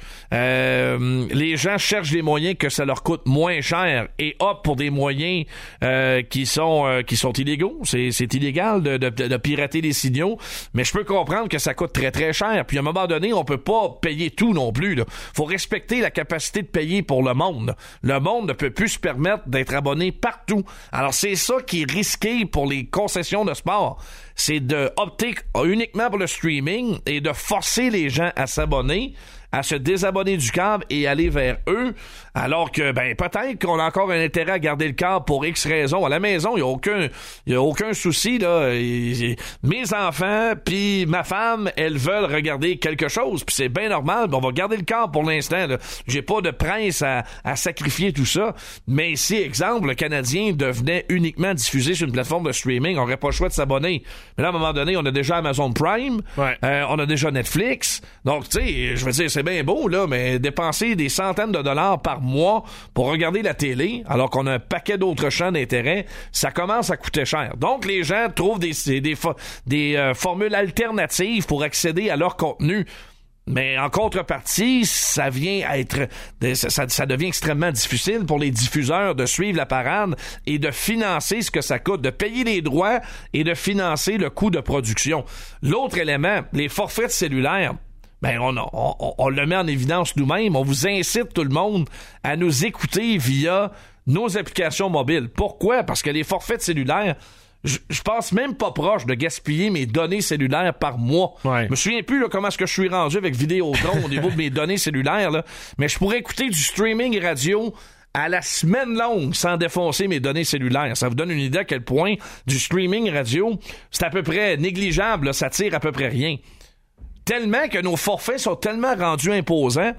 [SPEAKER 8] Euh, les gens cherchent des moyens que ça leur coûte moins cher et optent pour des moyens euh, qui sont euh, qui sont illégaux. C'est, c'est illégal de, de, de pirater les signaux. Mais je peux comprendre que ça coûte très, très cher. Puis à un moment donné, on peut pas payer tout non plus, là. Faut respecter la capacité de payer pour le monde. Le monde ne peut plus se permettre d'être abonné partout. Alors, c'est ça qui est risqué pour les concessions de sport. C'est de opter uniquement pour le streaming et de forcer les gens à s'abonner, à se désabonner du câble et aller vers eux, alors que, ben, peut-être qu'on a encore un intérêt à garder le câble pour X raisons. À la maison, il n'y a aucun, il y a aucun souci, là. Et, et, mes enfants puis ma femme, elles veulent regarder quelque chose, puis c'est bien normal, on va garder le câble pour l'instant, là. J'ai pas de presse à, à sacrifier tout ça. Mais si, exemple, le Canadien devenait uniquement diffusé sur une plateforme de streaming, on n'aurait pas le choix de s'abonner. Mais là, à un moment donné, on a déjà Amazon Prime, ouais. euh, on a déjà Netflix. Donc, tu sais, je veux dire, c'est bien beau, là, mais dépenser des centaines de dollars par mois pour regarder la télé, alors qu'on a un paquet d'autres champs d'intérêt, ça commence à coûter cher. Donc, les gens trouvent des, des, des, des euh, formules alternatives pour accéder à leur contenu. Mais en contrepartie, ça vient à être, ça, ça devient extrêmement difficile pour les diffuseurs de suivre la parade et de financer ce que ça coûte, de payer les droits et de financer le coût de production. L'autre élément, les forfaits cellulaires. Ben, on, on, on le met en évidence nous-mêmes. On vous incite tout le monde à nous écouter via nos applications mobiles. Pourquoi? Parce que les forfaits cellulaires, je, je pense même pas proche de gaspiller mes données cellulaires par mois. Ouais. Je me souviens plus là, comment est-ce que je suis rendu avec Vidéotron au niveau de mes données cellulaires, là. Mais je pourrais écouter du streaming radio à la semaine longue sans défoncer mes données cellulaires. Ça vous donne une idée à quel point du streaming radio, c'est à peu près négligeable, là, ça tire à peu près rien. Tellement que nos forfaits sont tellement rendus imposants,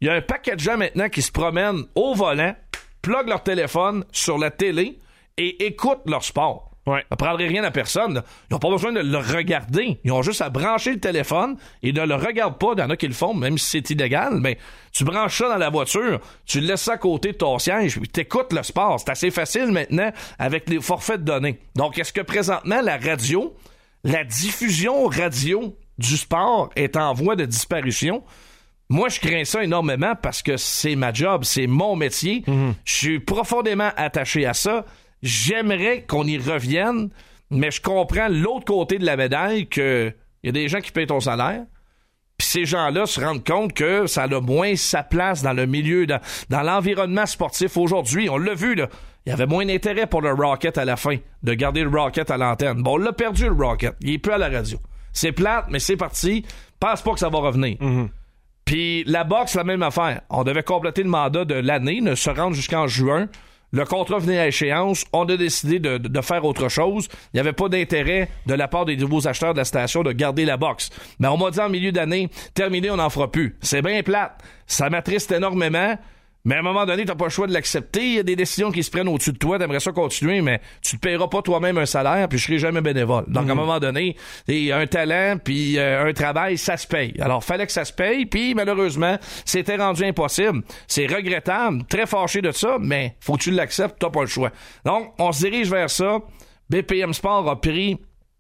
[SPEAKER 8] Il y a un paquet de gens maintenant qui se promènent au volant, pluguent leur téléphone sur la télé et écoutent leur sport.
[SPEAKER 9] Ouais.
[SPEAKER 8] Ça ne prendrait rien à personne. Là. Ils n'ont pas besoin de le regarder. Ils ont juste à brancher le téléphone et ne le regardent pas. Il y en a qui le font, même si c'est illégal. Mais tu branches ça dans la voiture, tu le laisses ça à côté de ton siège, puis tu écoutes le sport. C'est assez facile maintenant avec les forfaits de données. Donc, est-ce que présentement, la radio, la diffusion radio du sport est en voie de disparition? Moi, je crains ça énormément parce que c'est ma job, c'est mon métier. Mm-hmm. Je suis profondément attaché à ça. J'aimerais qu'on y revienne, mais je comprends l'autre côté de la médaille que il y a des gens qui payent ton salaire, puis ces gens-là se rendent compte que ça a moins sa place dans le milieu, dans, dans l'environnement sportif aujourd'hui. On l'a vu, là. Il y avait moins d'intérêt pour le Rocket à la fin, de garder le Rocket à l'antenne. Bon, on l'a perdu, le Rocket. Il est plus à la radio. C'est plate, mais c'est parti. Pense pas que ça va revenir. Mm-hmm. Puis la boxe, la même affaire. On devait compléter le mandat de l'année, ne se rendre jusqu'en juin. Le contrat venait à échéance. On a décidé de, de, de faire autre chose. Il n'y avait pas d'intérêt de la part des nouveaux acheteurs de la station de garder la boxe. Mais on m'a dit en milieu d'année, terminé, on n'en fera plus. C'est bien plate. Ça m'attriste énormément. Mais à un moment donné, t'as pas le choix de l'accepter. Il y a des décisions qui se prennent au-dessus de toi. T'aimerais ça continuer, mais tu te paieras pas toi-même un salaire, puis je serai jamais bénévole. Donc, mm-hmm. à un moment donné, un talent, puis euh, un travail, ça se paye. Alors, fallait que ça se paye, puis malheureusement, c'était rendu impossible. C'est regrettable, très fâché de ça, mais faut que tu l'acceptes, t'as pas le choix. Donc, on se dirige vers ça. B P M Sport a pris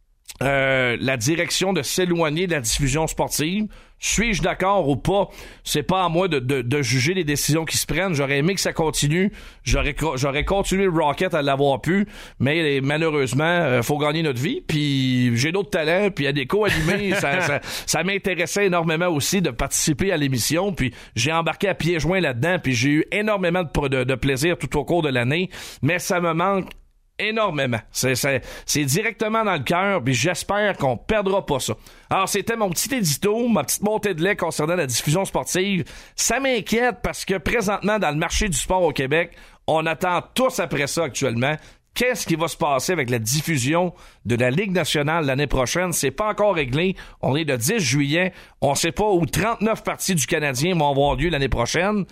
[SPEAKER 8] euh, la direction de s'éloigner de la diffusion sportive. Suis-je d'accord ou pas? C'est pas à moi de, de, de juger les décisions qui se prennent. J'aurais aimé que ça continue. J'aurais, j'aurais continué le Rocket à l'avoir pu, mais malheureusement, euh, faut gagner notre vie. Puis j'ai d'autres talents, puis il y a des co-animés. ça, ça, ça m'intéressait énormément aussi de participer à l'émission. Puis j'ai embarqué à pieds joints là-dedans, puis j'ai eu énormément de, de, de plaisir tout au cours de l'année. Mais ça me manque énormément. C'est, c'est, c'est directement dans le cœur, puis j'espère qu'on perdra pas ça. Alors, c'était mon petit édito, ma petite montée de lait concernant la diffusion sportive. Ça m'inquiète parce que présentement, dans le marché du sport au Québec, on attend tous après ça actuellement. Qu'est-ce qui va se passer avec la diffusion de la Ligue nationale l'année prochaine? C'est pas encore réglé. On est le dix juillet. On sait pas où trente-neuf parties du Canadien vont avoir lieu l'année prochaine,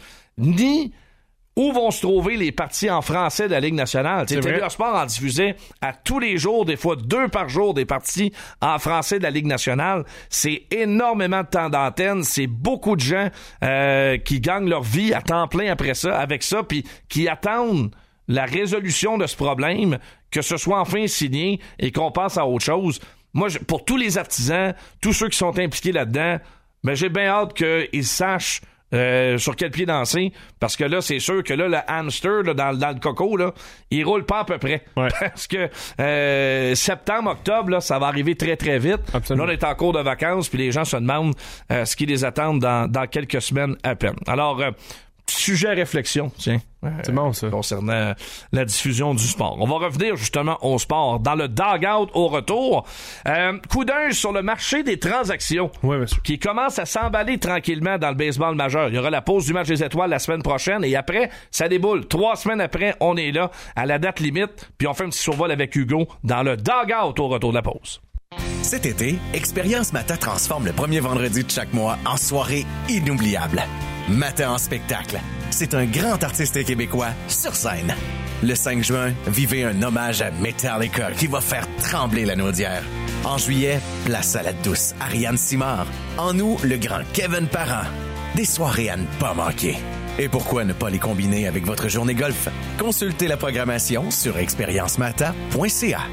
[SPEAKER 8] ni où vont se trouver les parties en français de la Ligue nationale. T V A Sport en diffusait à tous les jours, des fois deux par jour, des parties en français de la Ligue nationale. C'est énormément de temps d'antenne. C'est beaucoup de gens euh, qui gagnent leur vie à temps plein après ça, avec ça, puis qui attendent la résolution de ce problème, que ce soit enfin signé et qu'on passe à autre chose. Moi, je, pour tous les artisans, tous ceux qui sont impliqués là-dedans, ben, j'ai bien hâte qu'ils sachent Euh, sur quel pied danser, parce que là, c'est sûr que là, le hamster là, dans, dans le coco, là, il roule pas à peu près. Ouais. Parce que euh, septembre, octobre, là, ça va arriver très, très vite. Absolument. Là, on est en cours de vacances, puis les gens se demandent euh, ce qui les attend dans, dans quelques semaines à peine. Alors, euh, sujet à réflexion, tiens.
[SPEAKER 9] C'est bon, ça.
[SPEAKER 8] Concernant la diffusion du sport. On va revenir justement au sport dans le dog-out au retour. Euh, coup d'œil sur le marché des transactions.
[SPEAKER 9] Oui, monsieur.
[SPEAKER 8] Qui commence à s'emballer tranquillement dans le baseball majeur. Il y aura la pause du match des étoiles la semaine prochaine et après, ça déboule. Trois semaines après, on est là à la date limite. Puis on fait un petit survol avec Hugo dans le dog-out au retour de la pause.
[SPEAKER 10] Cet été, Expérience Mata transforme le premier vendredi de chaque mois en soirée inoubliable. Mata en spectacle. C'est un grand artiste québécois sur scène. Le cinq juin, vivez un hommage à Metallica qui va faire trembler la Naudière. En juillet, place à la douce Ariane Simard. En août, le grand Kevin Parent. Des soirées à ne pas manquer. Et pourquoi ne pas les combiner avec votre journée golf? Consultez la programmation sur expérience mata point c a.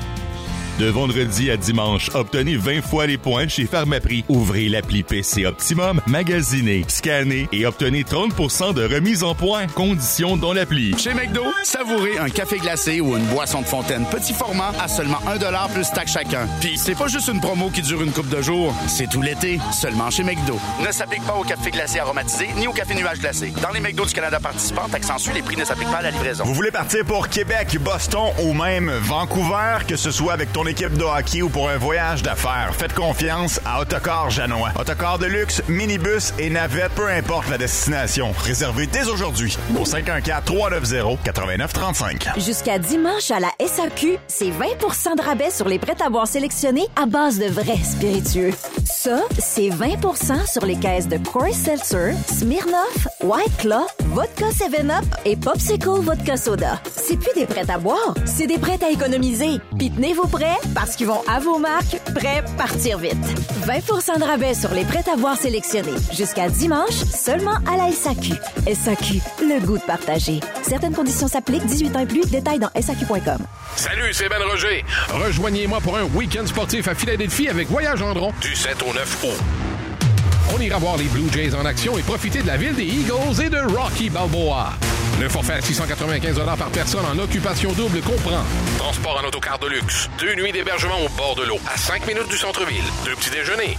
[SPEAKER 7] De vendredi à dimanche, obtenez vingt fois les points de chez Pharmaprix. Ouvrez l'appli P C Optimum, magasinez, scannez et obtenez trente pour cent de remise en points. Conditions dans l'appli.
[SPEAKER 14] Chez McDo, savourez un café glacé ou une boisson de fontaine petit format à seulement un dollar plus taxe chacun. Puis c'est pas juste une promo qui dure une couple de jours, c'est tout l'été, seulement chez McDo. Ne s'applique pas au café glacé aromatisé ni au café nuage glacé. Dans les McDo du Canada participants, accentue, les prix ne s'appliquent pas à la livraison.
[SPEAKER 21] Vous voulez partir pour Québec, Boston ou même Vancouver, que ce soit avec ton équipe de hockey ou pour un voyage d'affaires, faites confiance à Autocar Janois. Autocar de luxe, minibus et navette, peu importe la destination. Réservez dès aujourd'hui au cinq un quatre, trois neuf zéro, neuf neuf trois cinq.
[SPEAKER 13] Jusqu'à dimanche à la S A Q, c'est vingt pour cent de rabais sur les prêts-à-boire sélectionnés à base de vrais spiritueux. Ça, c'est vingt pour cent sur les caisses de Coors Seltzer, Smirnoff, White Claw, Vodka seven up et Popsicle Vodka Soda. C'est plus des prêts à boire, c'est des prêts à économiser. Puis tenez vos prêts parce qu'ils vont à vos marques, prêts partir vite. vingt pour cent de rabais sur les prêts à boire sélectionnés. Jusqu'à dimanche, seulement à la S A Q. S A Q, le goût de partager. Certaines conditions s'appliquent, dix-huit ans et plus. Détails dans S A Q point com.
[SPEAKER 6] Salut, c'est Ben Roger. Rejoignez-moi pour un week-end sportif à Philadelphie avec Voyage Gendron du sept au neuf août. On ira voir les Blue Jays en action et profiter de la ville des Eagles et de Rocky Balboa. Le forfait à six cent quatre-vingt-quinze dollars par personne en occupation double comprend transport en autocar de luxe, deux nuits d'hébergement au bord de l'eau, à cinq minutes du centre-ville, deux petits déjeuners,